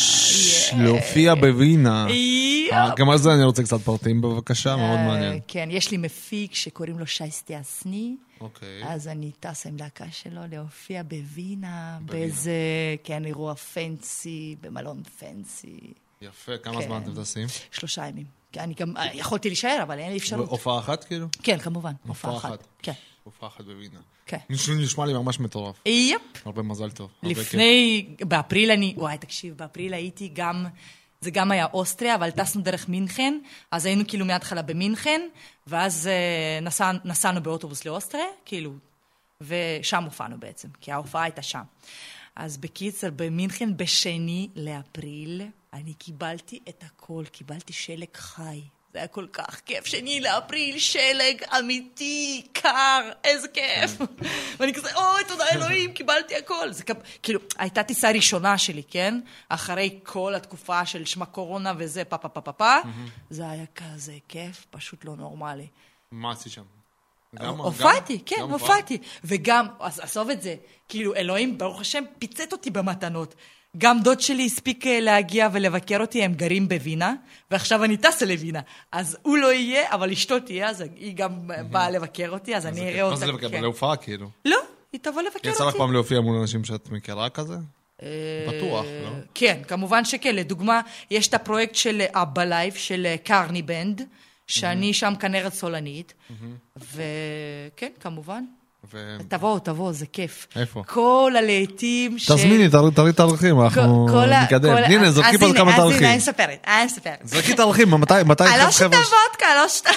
להופיע בווינה. גם על זה אני רוצה קצת פרטים בבקשה, מאוד מעניין. כן, יש לי מפיק שקוראים לו שי סטיאסני, אוקיי. אז אני טסה עם להקה שלו להופיע בווינה, באיזה, כן, אירוע פנסי, במלון פנסי. יפה, כמה זמן אתם טסים? שלושה ימים. אני גם יכולתי להישאר, אבל אין לי אפשרות. הופעה אחת כאילו? כן, כמובן, הופעה אחת. כן. הופעה אחת בווינה. כן. נשמע לי ממש מטורף. יפ. הרבה מזל טוב. לפני, באפריל אני, וואי, תקשיב, באפריל הייתי גם זה גם היה אוסטריה, אבל טסנו דרך מינכן, אז היינו כאילו מההתחלה במינכן, ואז נסע, נסענו באוטובוס לאוסטריה, כאילו, ושם הופענו בעצם, כי ההופעה הייתה שם. אז בקיצר, במינכן בשני לאפריל, אני קיבלתי את הכל, קיבלתי שלג חי. זה היה כל כך כיף, שני לאפריל, שלג אמיתי, קר, איזה כיף. ואני כזה, אוי, תודה אלוהים, קיבלתי הכל. זה כאילו, הייתה טיסה ראשונה שלי, כן? אחרי כל התקופה של שמה קורונה וזה, פה, פה, פה, פה, פה. זה היה כזה כיף, פשוט לא נורמלי. מה עשי שם? הופעתי, כן, הופעתי. וגם, אז עזוב את זה, כאילו, אלוהים, ברוך השם, פיצט אותי במתנות. גם דוד שלי הספיק להגיע ולבקר אותי, הם גרים בווינה, ועכשיו אני טסה לווינה. אז הוא לא יהיה, אבל אשתו תהיה, אז היא גם באה לבקר אותי, אז אני אראה אותה. מה זה לבקר? בלהופעה כאילו? לא, היא תבוא לבקר אותי. יצא לך פעם להופיע מול אנשים שאת מכירה כזה? בטוח, לא? כן, כמובן שכן. לדוגמה, יש את הפרויקט של אבא לייב, של קרני בנד, שאני שם כנרת סולנית, וכן, כמובן. תבואו, תבואו, זה כיף. איפה? כל הלעיתים ש... תזמיני, תראי תארכים, אנחנו נקדם. הנה, זרקי פה כמה תארכים. אז הנה, אני מספרת, אני מספרת. זרקי תארכים, מתי... אני לא שתה וודקה, לא שתה...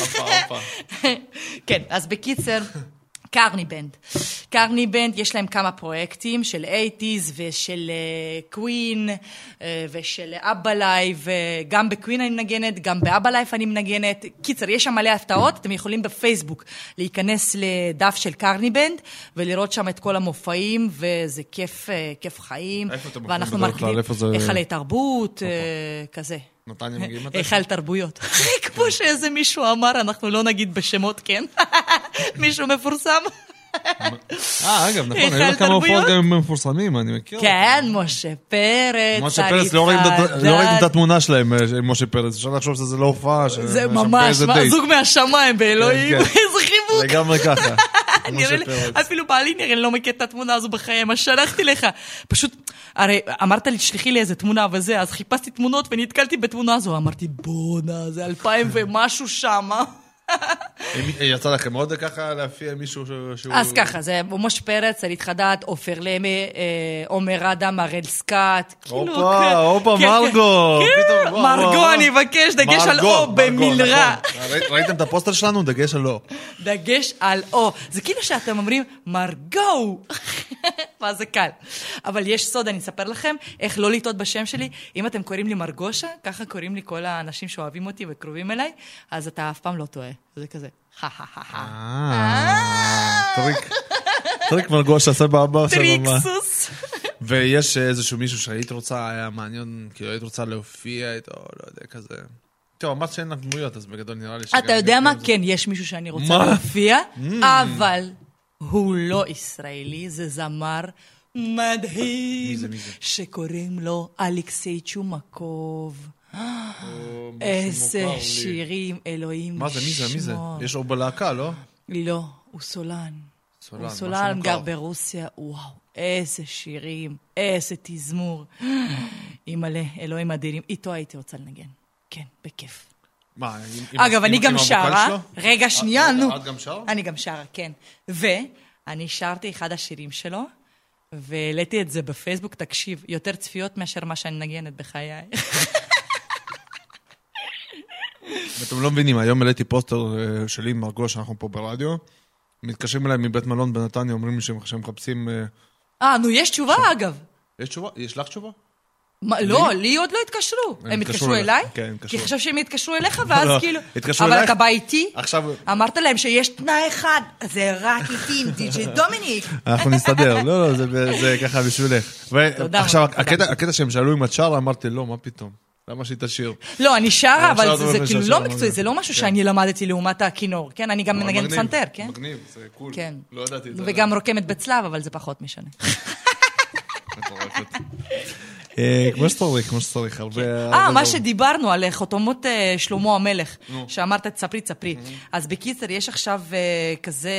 כן, אז בקיצר... קרני בנד. קרני בנד, יש להם כמה פרויקטים של אייטיז ושל קווין ושל אבא לייב, גם בקווין אני מנגנת, גם באבא לייב אני מנגנת. קיצר, יש שם מלא הפתעות, אתם יכולים בפייסבוק להיכנס לדף של קרני בנד ולראות שם את כל המופעים, וזה כיף, כיף חיים. איפה אתם ואנחנו מרחיבים? מרחיבים היכלי תרבות, כזה. נתניה מגיעים מתי? היכל תרבויות. כמו שאיזה מישהו אמר, אנחנו לא נגיד בשמות, כן? מישהו מפורסם. אה, אגב, נכון, היו לך כמה הופעות גם מפורסמים, אני מכיר. כן, משה פרץ, משה פרץ, לא ראיתם את התמונה שלהם, משה פרץ, אפשר לחשוב שזה לא הופעה. זה ממש, זוג מהשמיים באלוהים, איזה חיבוק. לגמרי ככה. אפילו בעלי נראה, אני לא מכיר את התמונה הזו בחיי, מה שלחתי לך. פשוט, הרי אמרת לי, תשלחי לי איזה תמונה וזה, אז חיפשתי תמונות ונתקלתי בתמונה הזו, אמרתי, בונה, זה אלפיים ומשהו שם. יצא לכם עוד ככה להפיע מישהו שהוא... אז ככה, זה משה פרץ, אלית חדד, עופר למה, עומר אדם, הראל סקאט. הופה, הופה, מרגו. מרגו, אני אבקש, דגש על או במלרה. ראיתם את הפוסטר שלנו? דגש על או. דגש על או. זה כאילו שאתם אומרים, מרגו. מה זה קל. אבל יש סוד, אני אספר לכם, איך לא לטעות בשם שלי. אם אתם קוראים לי מרגושה, ככה קוראים לי כל האנשים שאוהבים אותי וקרובים אליי, אז אתה אף פעם לא טועה. זה כזה, טריק, טריק מרגושה, עשה באבא עכשיו. טריקסוס. ויש איזשהו מישהו שהיית רוצה, היה מעניין, כאילו היית רוצה להופיע איתו, לא יודע, כזה. טוב, אמרת שאין לך דמויות, אז בגדול נראה לי שגם... אתה יודע מה? כן, יש מישהו שאני רוצה להופיע, אבל הוא לא ישראלי, זה זמר מדהים, שקוראים לו אלכסיי צ'ומקוב. איזה שירים, אלוהים. מה זה, מי זה, מי זה? יש לו בלהקה, לא? לא, הוא סולן. הוא סולן, גר ברוסיה, וואו, איזה שירים, איזה תזמור. אימא'לה, אלוהים אדירים, איתו הייתי רוצה לנגן. כן, בכיף. מה, אגב, אני גם שרה, רגע, שנייה, נו. את גם שרה? אני גם שרה, כן. ואני שרתי אחד השירים שלו, והעליתי את זה בפייסבוק, תקשיב, יותר צפיות מאשר מה שאני נגנת בחיי. אתם לא מבינים, היום העליתי פוסטר שלי עם מרגוש, שאנחנו פה ברדיו, מתקשרים אליי מבית מלון בנתניה, אומרים לי שהם מחפשים... אה, נו, יש תשובה אגב. יש תשובה? יש לך תשובה? לא, לי עוד לא התקשרו. הם התקשרו אליי? כן, התקשרו. כי חשב שהם התקשרו אליך, ואז כאילו... אבל אתה בא איתי? אמרת להם שיש תנאי אחד, זה רק איתי עם די-ג'יי דומיניק. אנחנו נסתדר, לא, לא, זה ככה בשבילך. עכשיו, הקטע שהם שאלו אם את שרה, אמרתי, לא, מה פתאום? למה שהיא תשאיר? לא, אני שרה, אבל זה כאילו לא מקצועי, זה לא משהו שאני למדתי לעומת הכינור, כן? אני גם מנגנת פסנתר, כן? מגניב, זה קול. לא ידעתי את זה. וגם רוקמת בצלב, אבל זה פחות משנה. כמו שצריך, כמו שצריך. אה, מה שדיברנו על חותמות שלמה המלך, שאמרת, תספרי, תספרי. אז בקיצר, יש עכשיו כזה...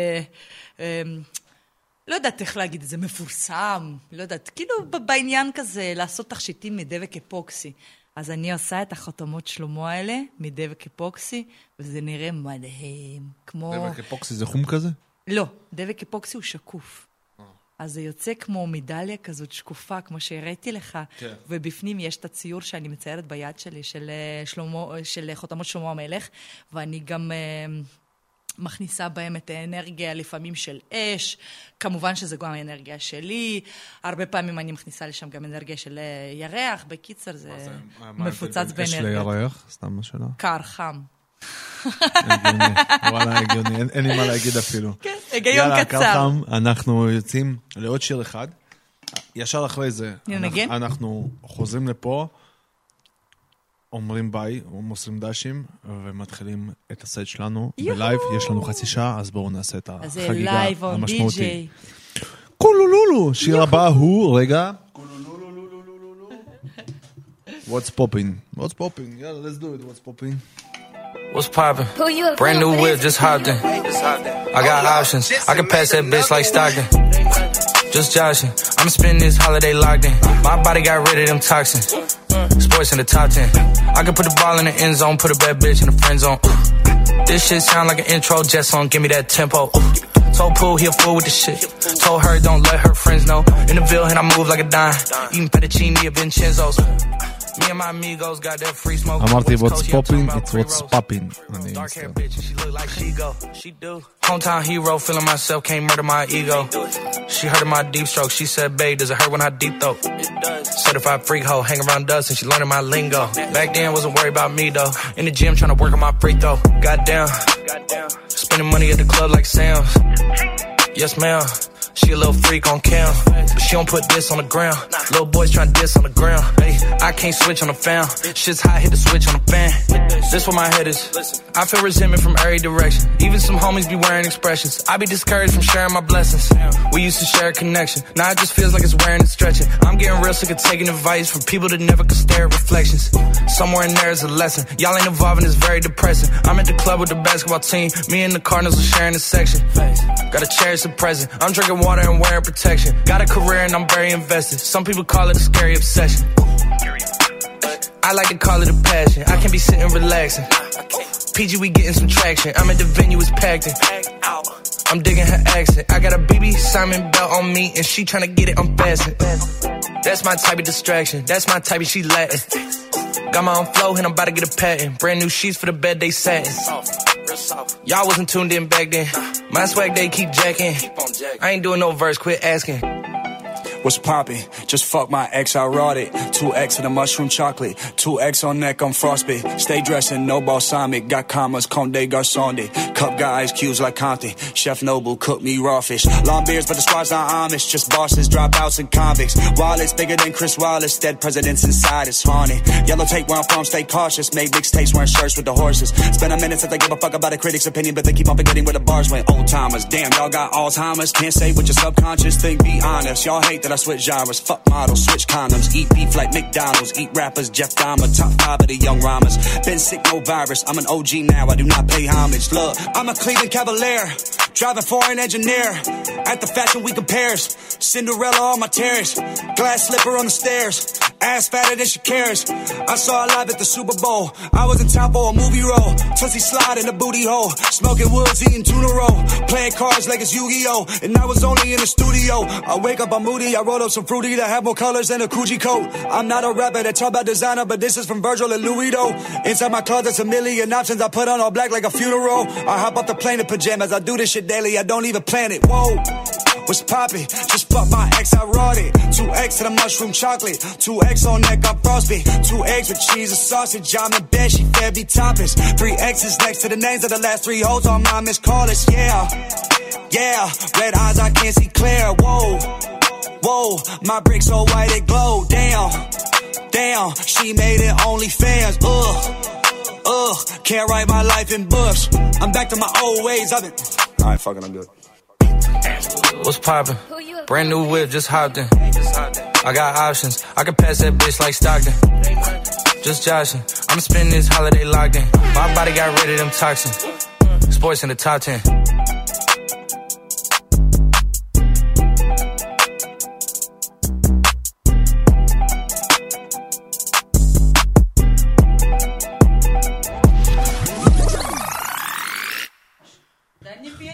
לא יודעת איך להגיד את זה, מפורסם, לא יודעת, כאילו בעניין כזה, לעשות תכשיטים מדבק אפוקסי. אז אני עושה את החותמות שלמה האלה, מדבק אפוקסי, וזה נראה מדהים, כמו... דבק אפוקסי זה חום כזה? לא, דבק אפוקסי הוא שקוף. אז זה יוצא כמו מדליה כזאת שקופה, כמו שהראיתי לך, כן. ובפנים יש את הציור שאני מציירת ביד שלי, של, שלמה, של חותמות שלמה המלך, ואני גם מכניסה בהם את האנרגיה לפעמים של אש, כמובן שזה גם האנרגיה שלי, הרבה פעמים אני מכניסה לשם גם אנרגיה של ירח, בקיצר זה, זה מפוצץ באנרגיה. יש לירח, סתם מה שלא? קר, חם. הגיוני, וואלה הגיוני, אין, אין לי מה להגיד אפילו. כן, היגיון קצר. יאללה, קר חם, אנחנו יוצאים לעוד שיר אחד, ישר אחרי זה, אנחנו, אנחנו חוזרים לפה, אומרים ביי, מוסרים דשים, ומתחילים את הסט שלנו בלייב, יש לנו חצי שעה, אז בואו נעשה את החגיגה המשמעותית. קולולולו, שיר הבא הוא, רגע, What's popping? What's popping? Yeah, let's do it. What's popping? What's poppin'? Brand new whip, just hopped in. I got options. I can pass that bitch like Stockton. Just joshing. I'm spending this holiday locked in. My body got rid of them toxins. Sports in the top ten. I can put the ball in the end zone, put a bad bitch in the friend zone. This shit sound like an intro jet song. Give me that tempo. Told Pooh he a fool with the shit. Told her don't let her friends know. In the Ville and I move like a dime. Eating fettuccine at Vincenzo's. Me and my amigos got that free smoke. אמרתי what's popping, it's what's popping. Dark hair bitch and she look like she go. She do. Hometown hero, feeling myself, can't murder my ego. She heard of my deep stroke. She said, babe, does it hurt when I deep throat? Certified freak hoe, hang around us and she learning my lingo. Back then wasn't worried about me though. In the gym trying to work on my free throw. Goddamn. Spending money at the club like Sam's. Yes ma'am. She a little freak on cam, but she don't put this on the ground. Little boys tryna diss on the ground. Hey, I can't switch on the fan. Shit's hot, hit the switch on the fan. This where my head is. I feel resentment from every direction. Even some homies be wearing expressions. I be discouraged from sharing my blessings. We used to share a connection. Now it just feels like it's wearing and stretching. I'm getting real sick of taking advice from people that never could stare at reflections. Somewhere in there is a lesson. Y'all ain't involving, it's very depressing. I'm at the club with the basketball team. Me and the Cardinals are sharing the section. Gotta cherish the present. I'm drinking water and wearing protection. Got a career and I'm very invested. Some people call it a scary obsession. I like to call it a passion. I can be sitting relaxing. P G, we getting some traction. I'm at the venue, it's packed in. I'm digging her accent. I got a B B Simon belt on me and she tryna get it unfastened. That's my type of distraction. That's my type of she Latin. Got my own flow and I'm about to get a patent. Brand new sheets for the bed, they satin. Y'all wasn't tuned in back then. My swag, they keep jacking. I ain't doing no verse, quit asking. What's poppin'? Just fuck my ex, I wrought it. two X in the mushroom chocolate. two X on neck, I'm frostbit. Stay dressing, no balsamic. Got commas, Conde Garçonde. Cup got ice cubes like Conte. Chef Noble, cook me raw fish. Long beards, but the squad's not Amish. Just bosses, dropouts, and convicts. Wallets bigger than Chris Wallace. Dead presidents inside, it's haunted. Yellow tape where I'm from, stay cautious. Made mixtapes wearing shirts with the horses. It's been a minute since I give a fuck about a critic's opinion, but they keep on forgetting where the bars went. Old timers, damn, y'all got Alzheimer's. Can't say what your subconscious think, be honest. Y'all hate that I switch genres, fuck models, switch condoms, eat beef like McDonald's, eat rappers, Jeff Dahmer, top five of the young rhymers. Been sick, no virus, I'm an O G now, I do not pay homage. Look, I'm a Cleveland Cavalier, driving foreign engineer, at the Fashion Week of Paris, Cinderella on my terrace, glass slipper on the stairs, ass fatter than Shakira's. I saw her live at the Super Bowl, I was in town for a movie role, Tootsie slide in the booty hole, smoking woods, eating tuna roll, playing cards like it's Yu-Gi-Oh, and I was only in the studio. I wake up, I'm moody, I roll up some fruity that have more colors than a Gucci coat. I'm not a rapper that talk about designer, but this is from Virgil and Louis though. Inside my closet's a million options, I put on all black like a funeral. I hop off the plane in pajamas, I do this shit daily, I don't even plan it. Whoa, what's poppin'? Just fuck my ex, I wrought it. two X to the mushroom chocolate, two X on neck, I'm frostbit. Two eggs with cheese and sausage, I'm in bed, she fed me toppings. Three X's next to the names of the last three hoes on my Miss Callers, yeah. Yeah, red eyes, I can't see clear, whoa. Whoa, my bricks so white they glow, damn. Damn, she made it OnlyFans, ugh. Ugh, can't write my life in books. I'm back to my old ways, I've been... Alright, fuck it, I'm good. What's poppin'? Brand new whip, just hopped in. I got options, I can pass that bitch like Stockton. Just joshing, I'm spending this holiday locked in. My body got rid of them toxins. Sports in the top ten.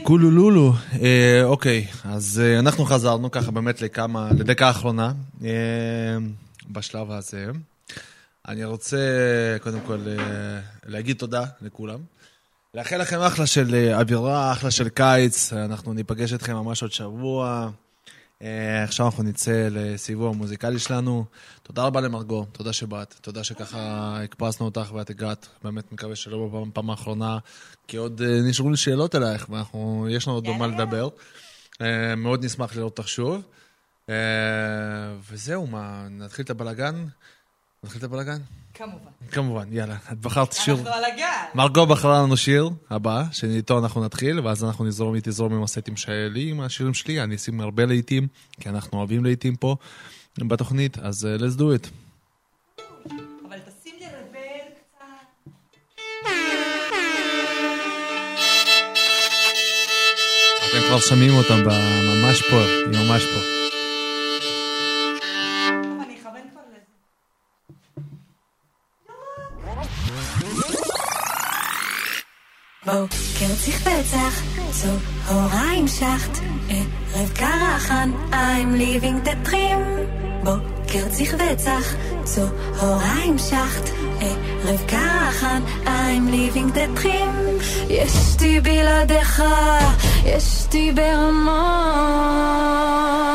קולולולו. אה, אוקיי, אז אה, אנחנו חזרנו ככה באמת לכמה, לדקה האחרונה אה, בשלב הזה. אני רוצה קודם כל אה, להגיד תודה לכולם. לאחל לכם אחלה של אה, אווירה, אחלה של קיץ. אנחנו ניפגש אתכם ממש עוד שבוע. אה, עכשיו אנחנו נצא לסיבוב המוזיקלי שלנו. תודה רבה למרגו, תודה שבאת, תודה שככה הקפסנו אותך ואת הגעת. באמת מקווה שלא בפעם פעם האחרונה, כי עוד אה, נשארו לי שאלות אלייך, ואנחנו, יש לנו עוד במה לדבר. אה, מאוד נשמח לראות אותך שוב. אה, וזהו, מה, נתחיל את הבלגן? נתחיל את הבלגן? כמובן. כמובן, יאללה. את בחרת שיר. אנחנו על הגן. מרגו בחרה לנו שיר הבא, שאיתו אנחנו נתחיל, ואז אנחנו נזרום, היא תזרום עם הסטים שלי, עם השירים שלי. אני אשים הרבה לעיתים, כי אנחנו אוהבים לעיתים פה בתוכנית, אז uh, let's do it. אבל תשים לי רבר קצת. אתם כבר שמים אותם ממש פה, היא ממש פה. בוקר צריך פצח, צהריים שחט, ערב קרחן, I'm leaving the dream. בוקר צריך פצח, צהריים שחט, ערב קרחן, I'm leaving the dream. ישתי בלעדיך, ישתי ברמות.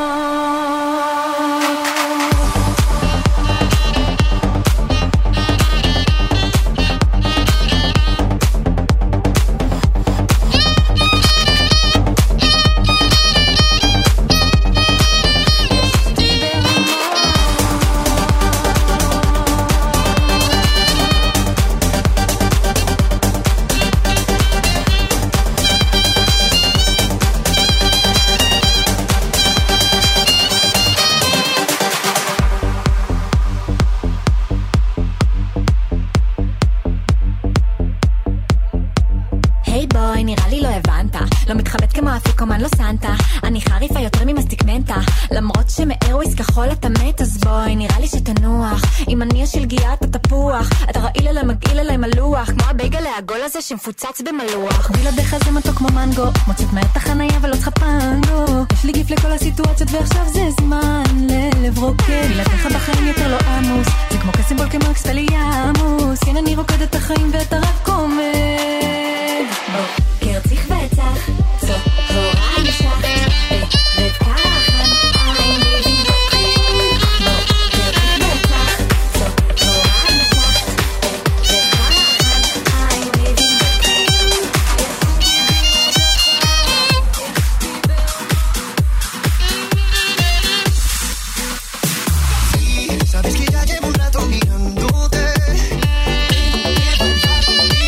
כמובן לא סנטה, אני חריפה יותר ממסטיק מנטה, למרות שמאירוויס כחול אתה מת, אז בואי נראה לי שתנוח, אם אני השלגיה אתה תפוח, אתה רעיל אליי מגעיל אליי מלוח, כמו הבייגל העגול הזה שמפוצץ במלוח, בלעדיך זה מתוק כמו מנגו, מוצאת מהר את החנייה ולא צריכה פנגו, יש לי גיף לכל הסיטואציות ועכשיו זה זמן ללב רוקד, בלעדיך בחיים יותר לא עמוס, זה כמו כסימבול כמרקס וליאמוס, כן אני רוקד את החיים ואתה רק עומד, בוקר צריך וצח, צהריים שחט, ערב קרחן, I'm living the dream. בוקר צריך וצח, צהריים שחט, ערב קרחן, I'm living the dream. Sabes que ya llevo un rato mirándote,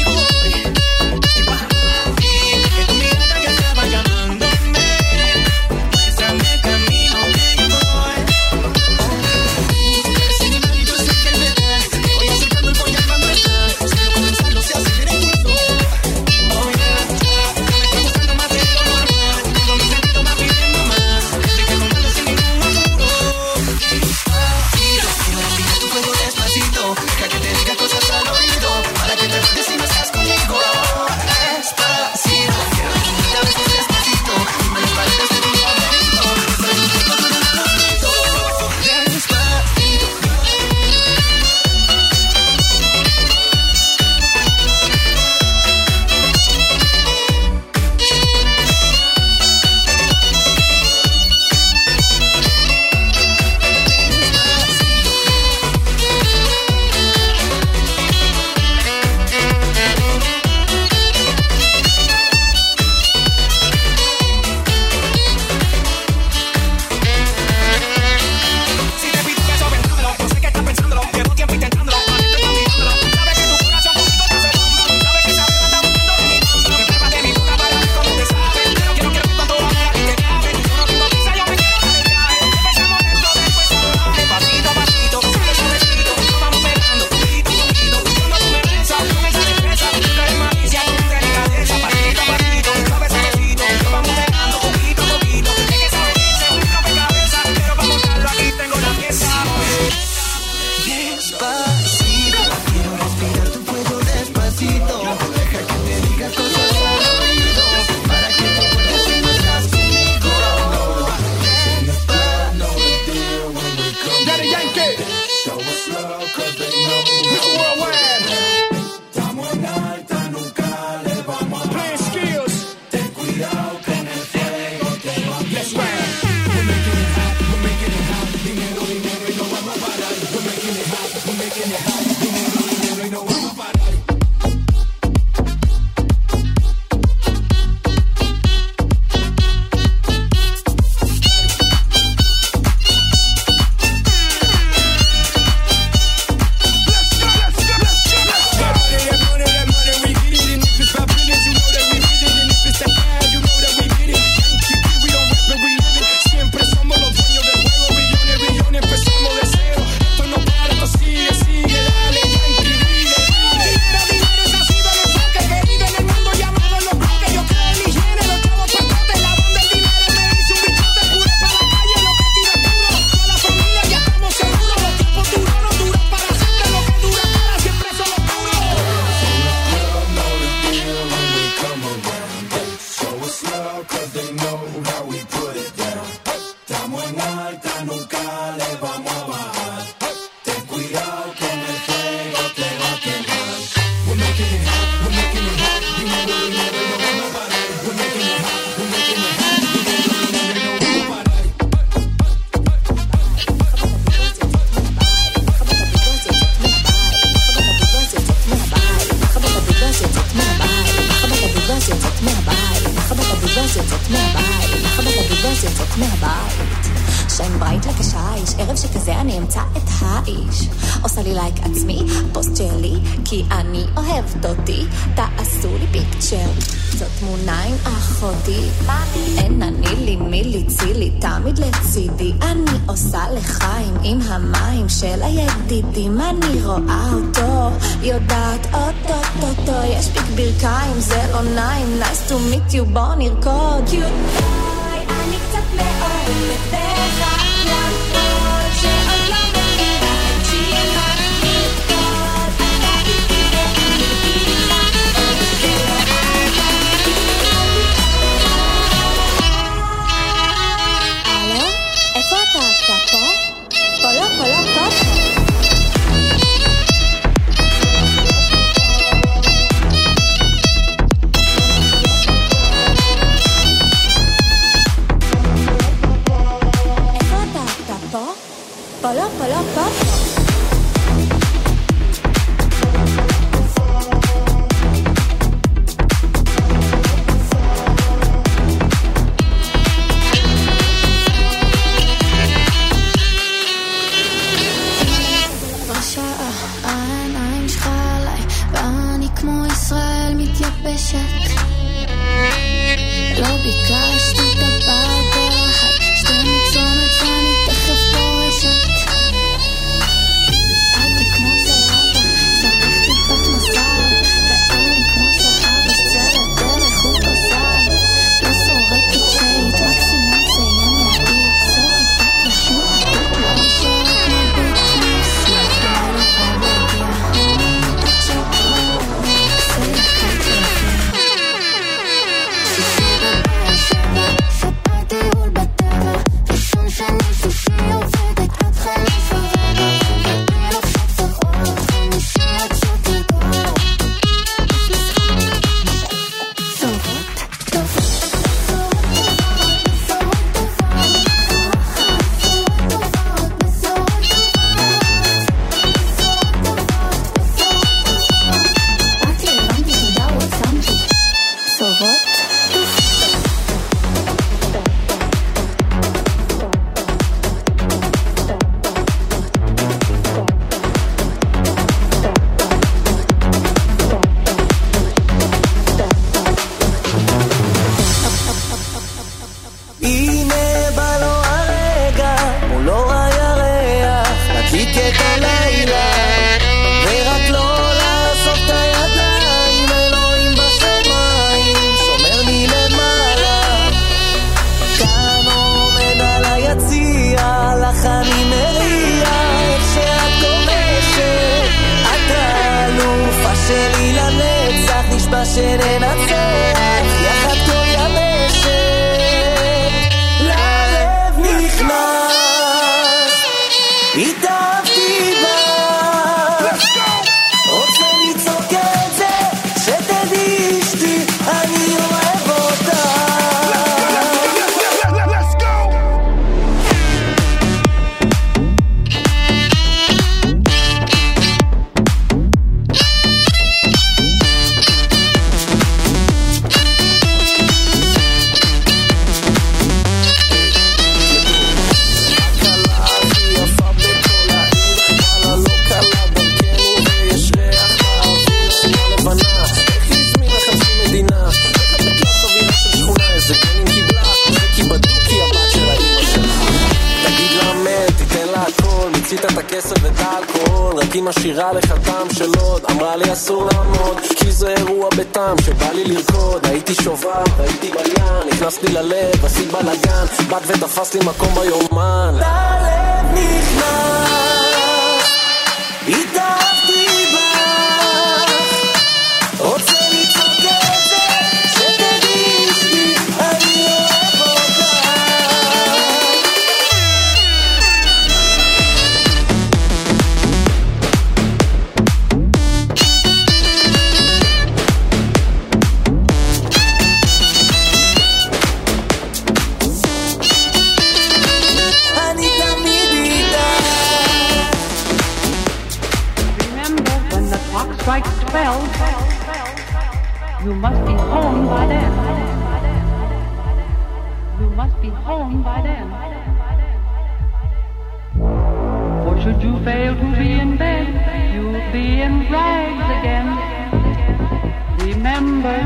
שם ברייט לקשייש, ערב שכזה אני אמצא את האיש. עושה לי לייק עצמי, פוסט שלי, כי אני אוהבת אותי. תעשו לי פיקצ'ר, זאת תמונה עם אחותי. אין אני לי מי ליצילי, תמיד לצידי. אני עושה לחיים עם המים של הידידים. אני רואה אותו, יודעת אותו, אותו. יש פיק ברכיים, זה לא נעים. Nice to meet you, בוא נרקוד. אני קצת מאוהבת בך, למרות שעוד לא מאירה את שירה נרקוד, אתה איתי ואני איתך, ולא אהבה. הלו? איפה אתה? אתה פה? פה לא, פה לא, פה פה. Polo, polo, polo. בשעה העיניים שלך עליי ואני כמו ישראל מתייבשת לא ביקשתי את הבאגה שתי מצונות ואני תכף פורשת הייתי כמו זהבה צריך טיפת מזל ואני כמו זהבה שצלת דרך ובזל לא שורקת שיט מקסימום ציין ידיד זורי בת לשמוע לא נשארת מבית נפסי לא חבדיה צ'קו זה יקר כרפיה שישי בבית שבע שפע טיול בטבע ראשון שני שושי עובדת עד חמש ורבע רביעי לחשוב סרעור חמישי עד שוטר גור סורות טובות באתי הרמתי תודה הוא עצמתי סורות הנה בא לו הרגע, מולו הירח, נדליק את הלילה ורק לא לעזוב את הידיים, אלוהים בשמיים שומר מלמעלה. כאן עומד על היציע, לך אני מריע, איך שאת כובשת, את האלופה שלי לנצח, נשבע שננצח יחד כל יבשת. ללב נכנס, התאהבתי בה, רוצה לצעוק את זה, שתדעי אשתי, אני אוהב אותה. את הכסף ואת האלכוהול, רק היא משאירה לך טעם של עוד. אמרה לי אסור לעמוד, כי זה אירוע בטעם שבא לי לרקוד. הייתי שובר, הייתי בליין, נכנס לי ללב, עשית בלגן, בת ותפס לי מקום ביומן. ללב נכנס, התאהבתי בך, רוצה לצעוק את זה, שתדעי אשתי, אני אוהב אותך. You must be home by then. You must be home by then. For should you fail to be in bed, you'll be in rags again. Remember.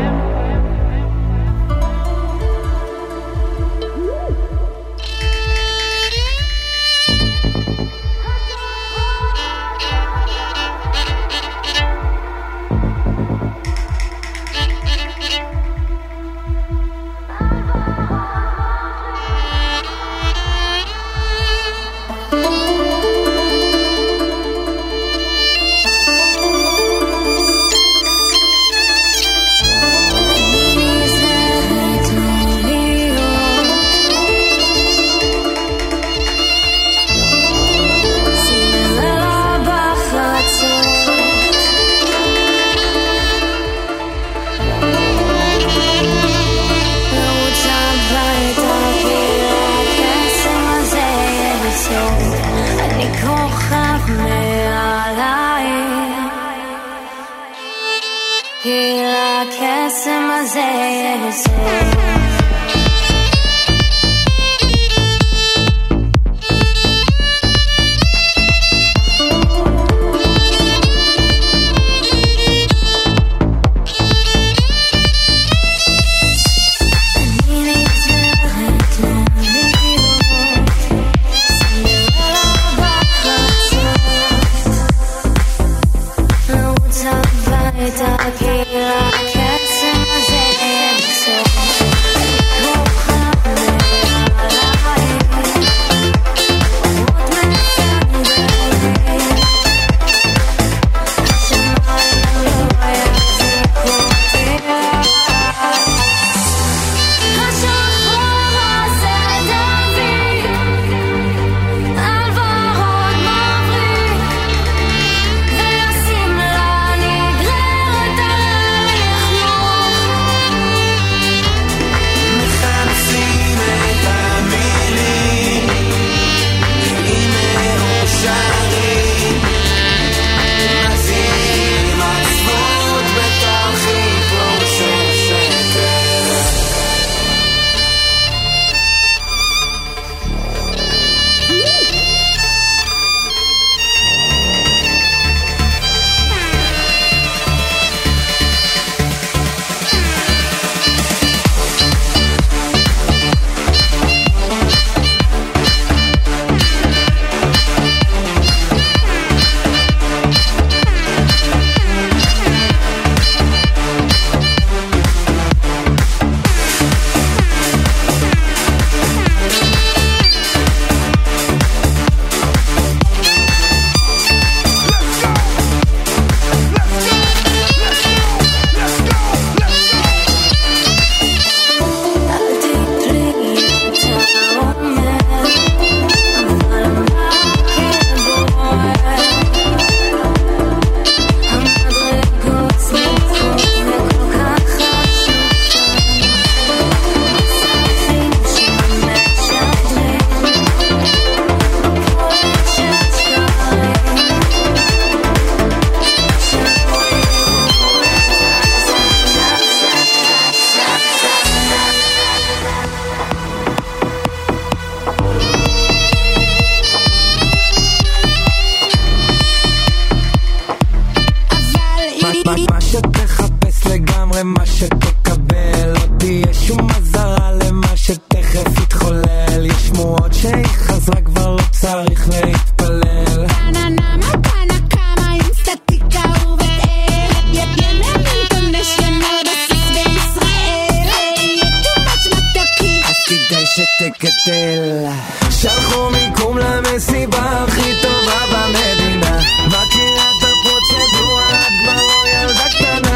שלחו מיקום למסיבה הכי טובה במדינה, מכירה את הפרוצדורה, את כבר לא ילדה קטנה,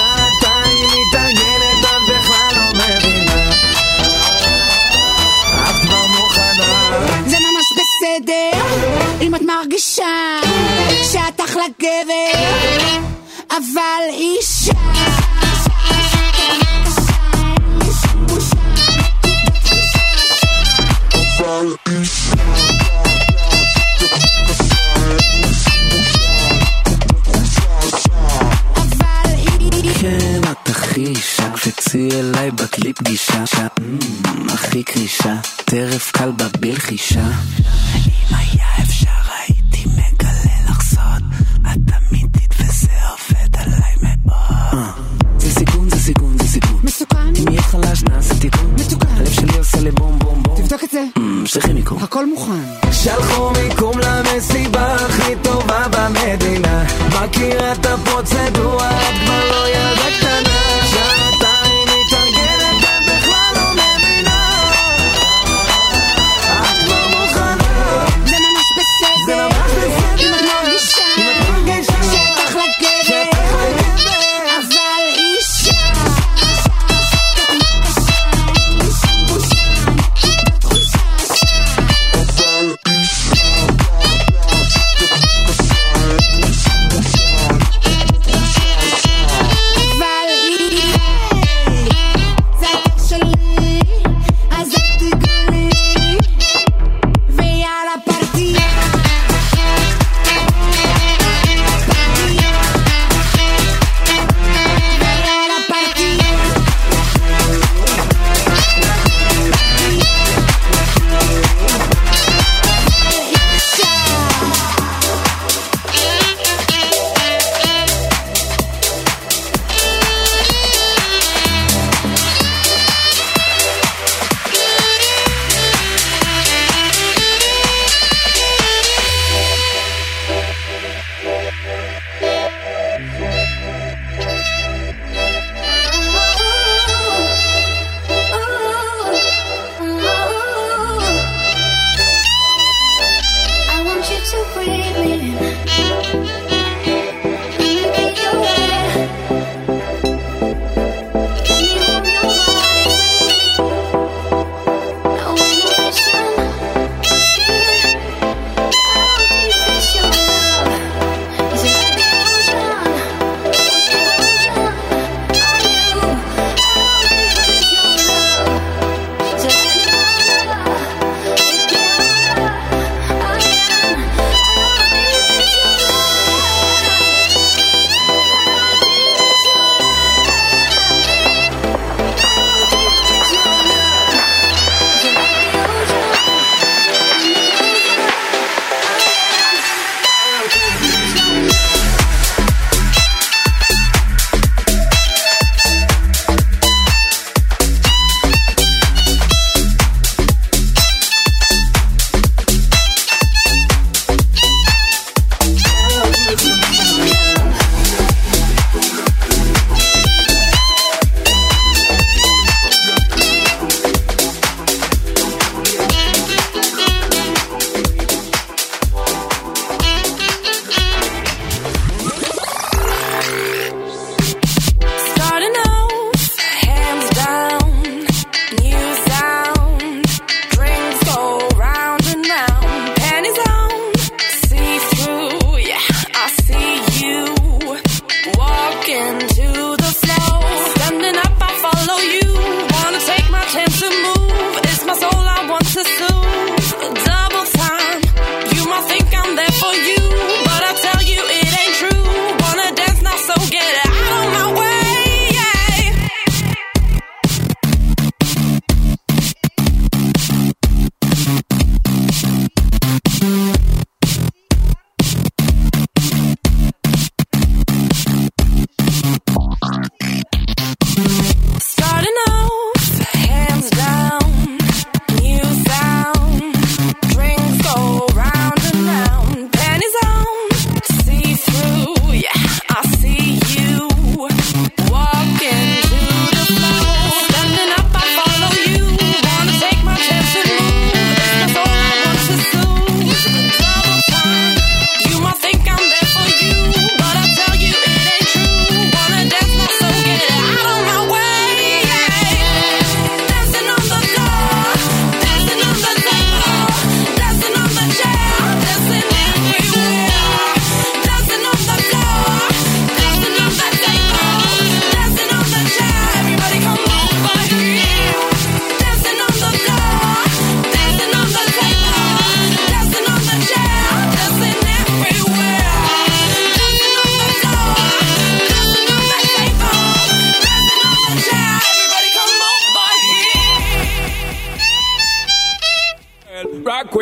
שעתיים מתעניינת, את בכלל לא מבינה, את כבר מוכנה. זה ממש בסדר אם את מרגישה שאת אחלה גבר, אבל אישה תצאי אליי בכלי פגישה, הכי קרישה, טרף קל בביל חישה. אם היה אפשר הייתי מגלה לך סוד, את אמיתית וזה עובד עליי מאוד. זה סיכון, זה סיכון, זה סיכון מסוכן. אם יהיה חלש נעשה תיקון, מתוקן. הלב שלי עושה לי בום בום בום. תבדוק את זה. שלחי מיקום, הכל מוכן. שלחו מיקום למסיבה הכי טובה במדינה, מכירה את הפרוצדורה, את כבר לא ילדה קטנה. שעתיים מתארגנת, את בכלל לא מבינה, את כבר מוכנה. זה ממש בסדר, זה ממש בסדר. אם את מרגישה, אם את מרגישה שטח לגבר, שטח לגבר, אבל אישה.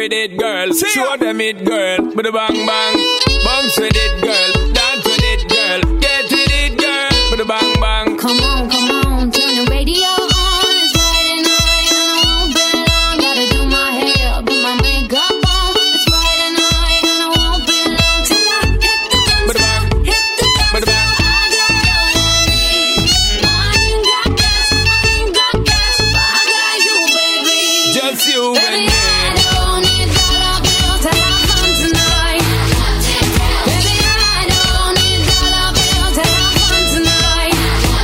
with it, girl. Show them it, girl. With a bang bang. Bounce with it, girl. Dance with it, girl. Get with it, girl. With a bang bang. Come on, come on, turn the radio on. It's Friday night and I won't be long. Gotta do my hair, put my makeup on. It's Friday night and I won't be long till I hit the dance floor, hit the dance floor. I got all I need. No, I ain't got cash, I ain't got cash, but I got you, baby. Just you and Baby, me. I don't need dollar bills to have fun tonight. Baby, I don't need dollar bills to have fun tonight.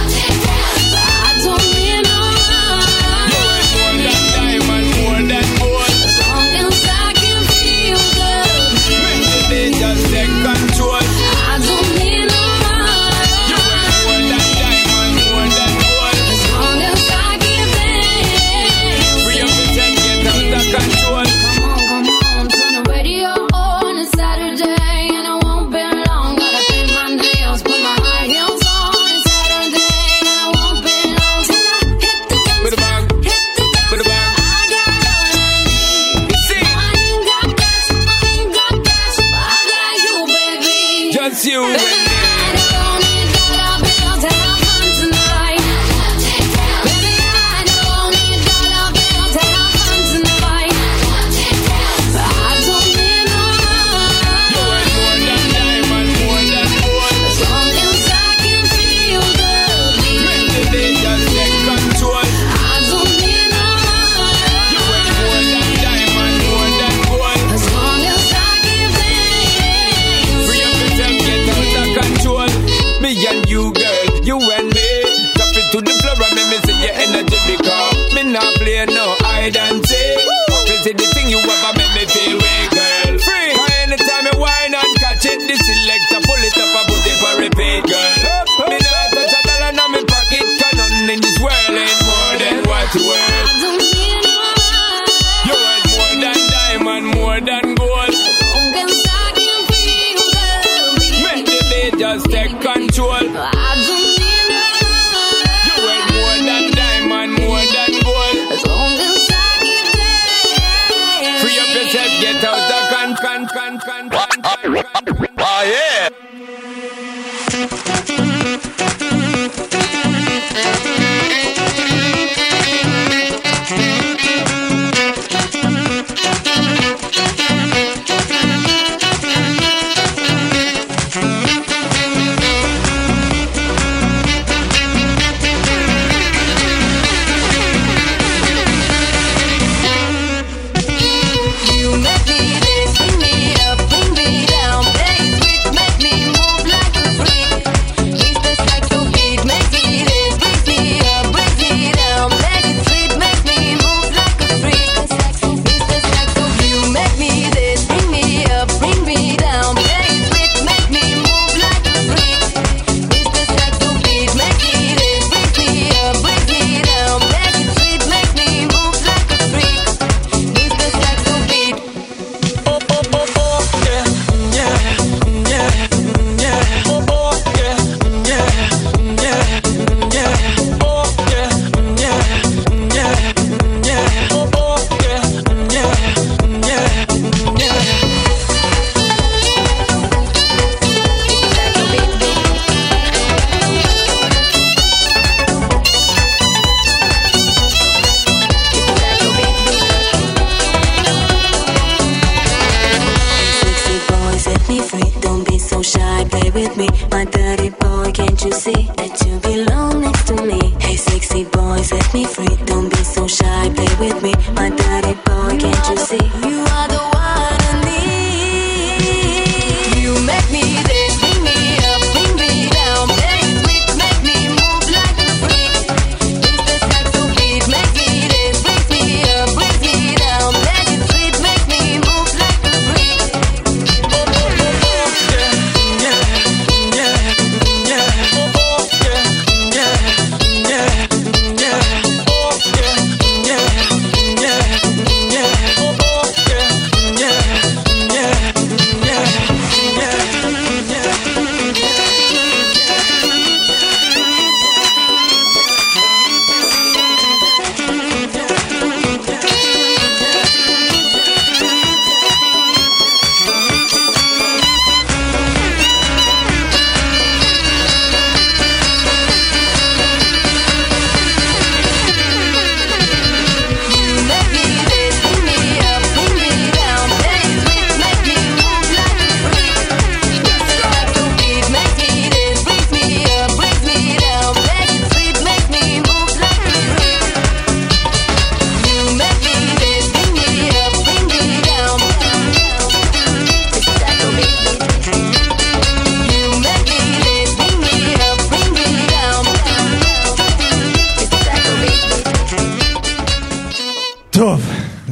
I don't need no money. More than diamond, more than gold. As long as I can feel good. Baby, just take control. I don't need no money. More than diamond, more than gold. As long as I can dance. Free up yourself, get out of control. Come on, come on, turn the radio on. It's Saturday and I won't be long. Gotta paint my nails, put my high heels on. It's Saturday and I won't be long till I hit the dance With a bang, floor, hit the dance with a bang. floor. I got all I need. See, I ain't got cash, I ain't got cash, but I got you, baby. just you and Baby, me. I don't need dollar bills to have fun tonight. Baby, I don't need dollar bills to have fun tonight. I don't need no money. More than diamond, more than gold. As long as I can feel good. Baby, just take control. I don't need no money. More than diamond, more than gold. As long as I can dance. Free up yourself, get out of control. Me and you, girl, you and me. Tap it to the floor and make me see your energy because me not play no hide and seek. Fuck see the thing you ever make me feel way, girl. Free. Cause anytime you whine and catch it, the selector pull it up and put it for repeat, girl. Me not touch a dollar in my pocket, cause nothing in this world ain't more than what you worth. I don't need no money. You worth more than diamond, more than gold. As long as I can feel good. Make the beat just take control. I don't need no money. You worth more than diamond, more than gold. As long as I can dance. Free up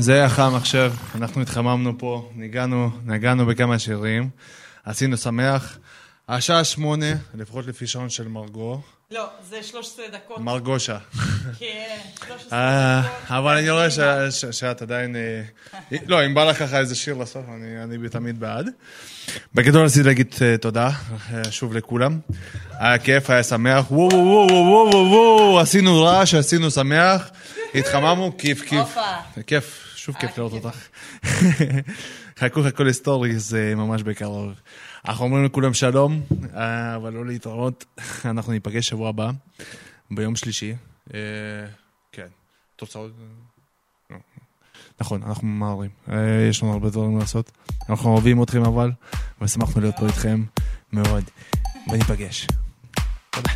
זה החם עכשיו, אנחנו התחממנו פה, ניגענו, נגענו בכמה שירים, עשינו שמח, השעה שמונה, לפחות לפי שעון של מרגו. לא, זה שלוש עשרה דקות. מרגושה. כן, שלוש עשרה דקות. אבל אני רואה שאת עדיין... לא, אם בא לך ככה איזה שיר לסוף, אני תמיד בעד. בגדול רציתי להגיד תודה, שוב לכולם. היה כיף, היה שמח, וואו וואו וואו וואו וואו, עשינו רעש, עשינו שמח, התחממנו, כיף כיף. כיף, שוב כיף לראות אותך. חכו חכו לסטורי, זה ממש בקרוב. אנחנו אומרים לכולם שלום, אבל לא להתראות, אנחנו ניפגש שבוע הבא, ביום שלישי. כן, תוצאות... נכון, אנחנו ממהרים, יש לנו הרבה דברים לעשות. אנחנו אוהבים אתכם אבל, ושמחנו להיות פה איתכם מאוד, וניפגש. תודה.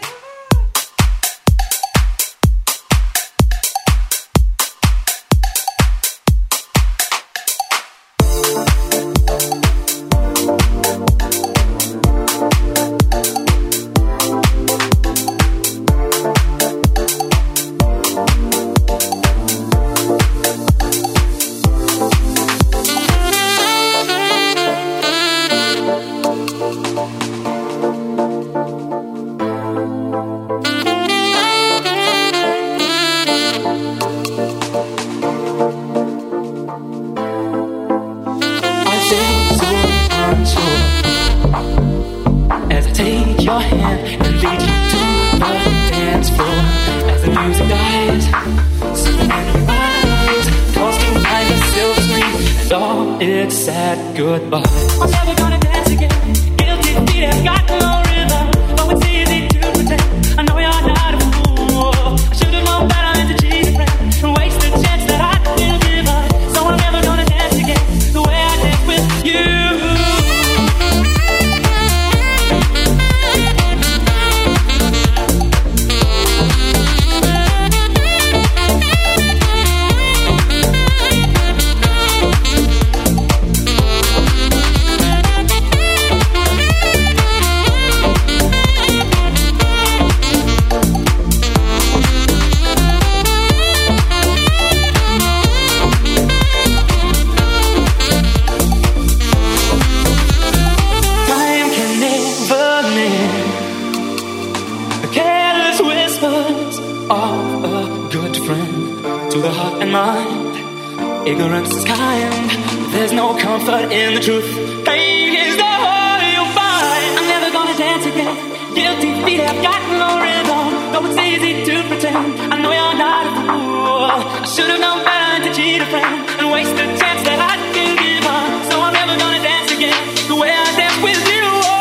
Ignorance is kind. There's no comfort in the truth. Pain is the whole you'll find. I'm never gonna dance again. Guilty feet have got no rhythm. Though it's easy to pretend. I know you're not a fool. I should have known better to cheat a friend and waste the chance that I can give her. So I'm never gonna dance again the way I dance with you.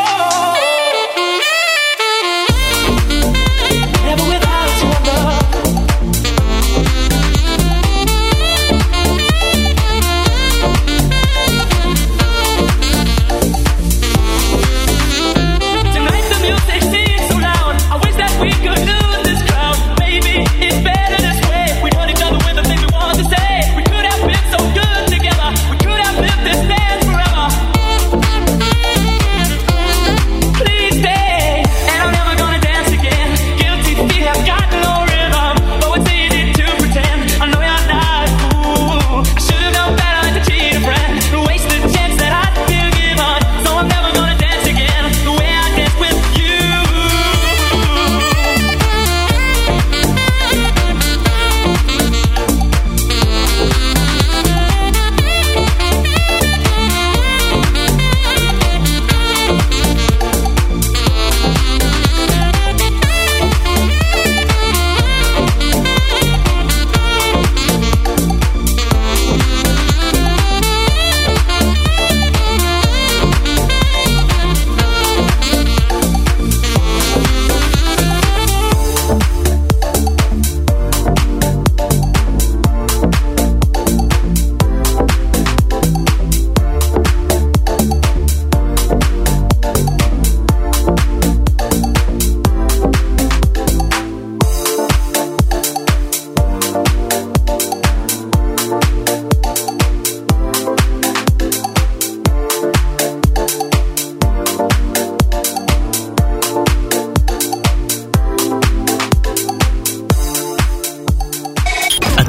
Never without your love. Tonight the music sings so loud. I wish that we could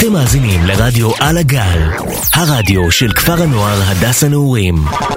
אתם מאזינים לרדיו על הגל, הרדיו של כפר הנוער הדס הנעורים.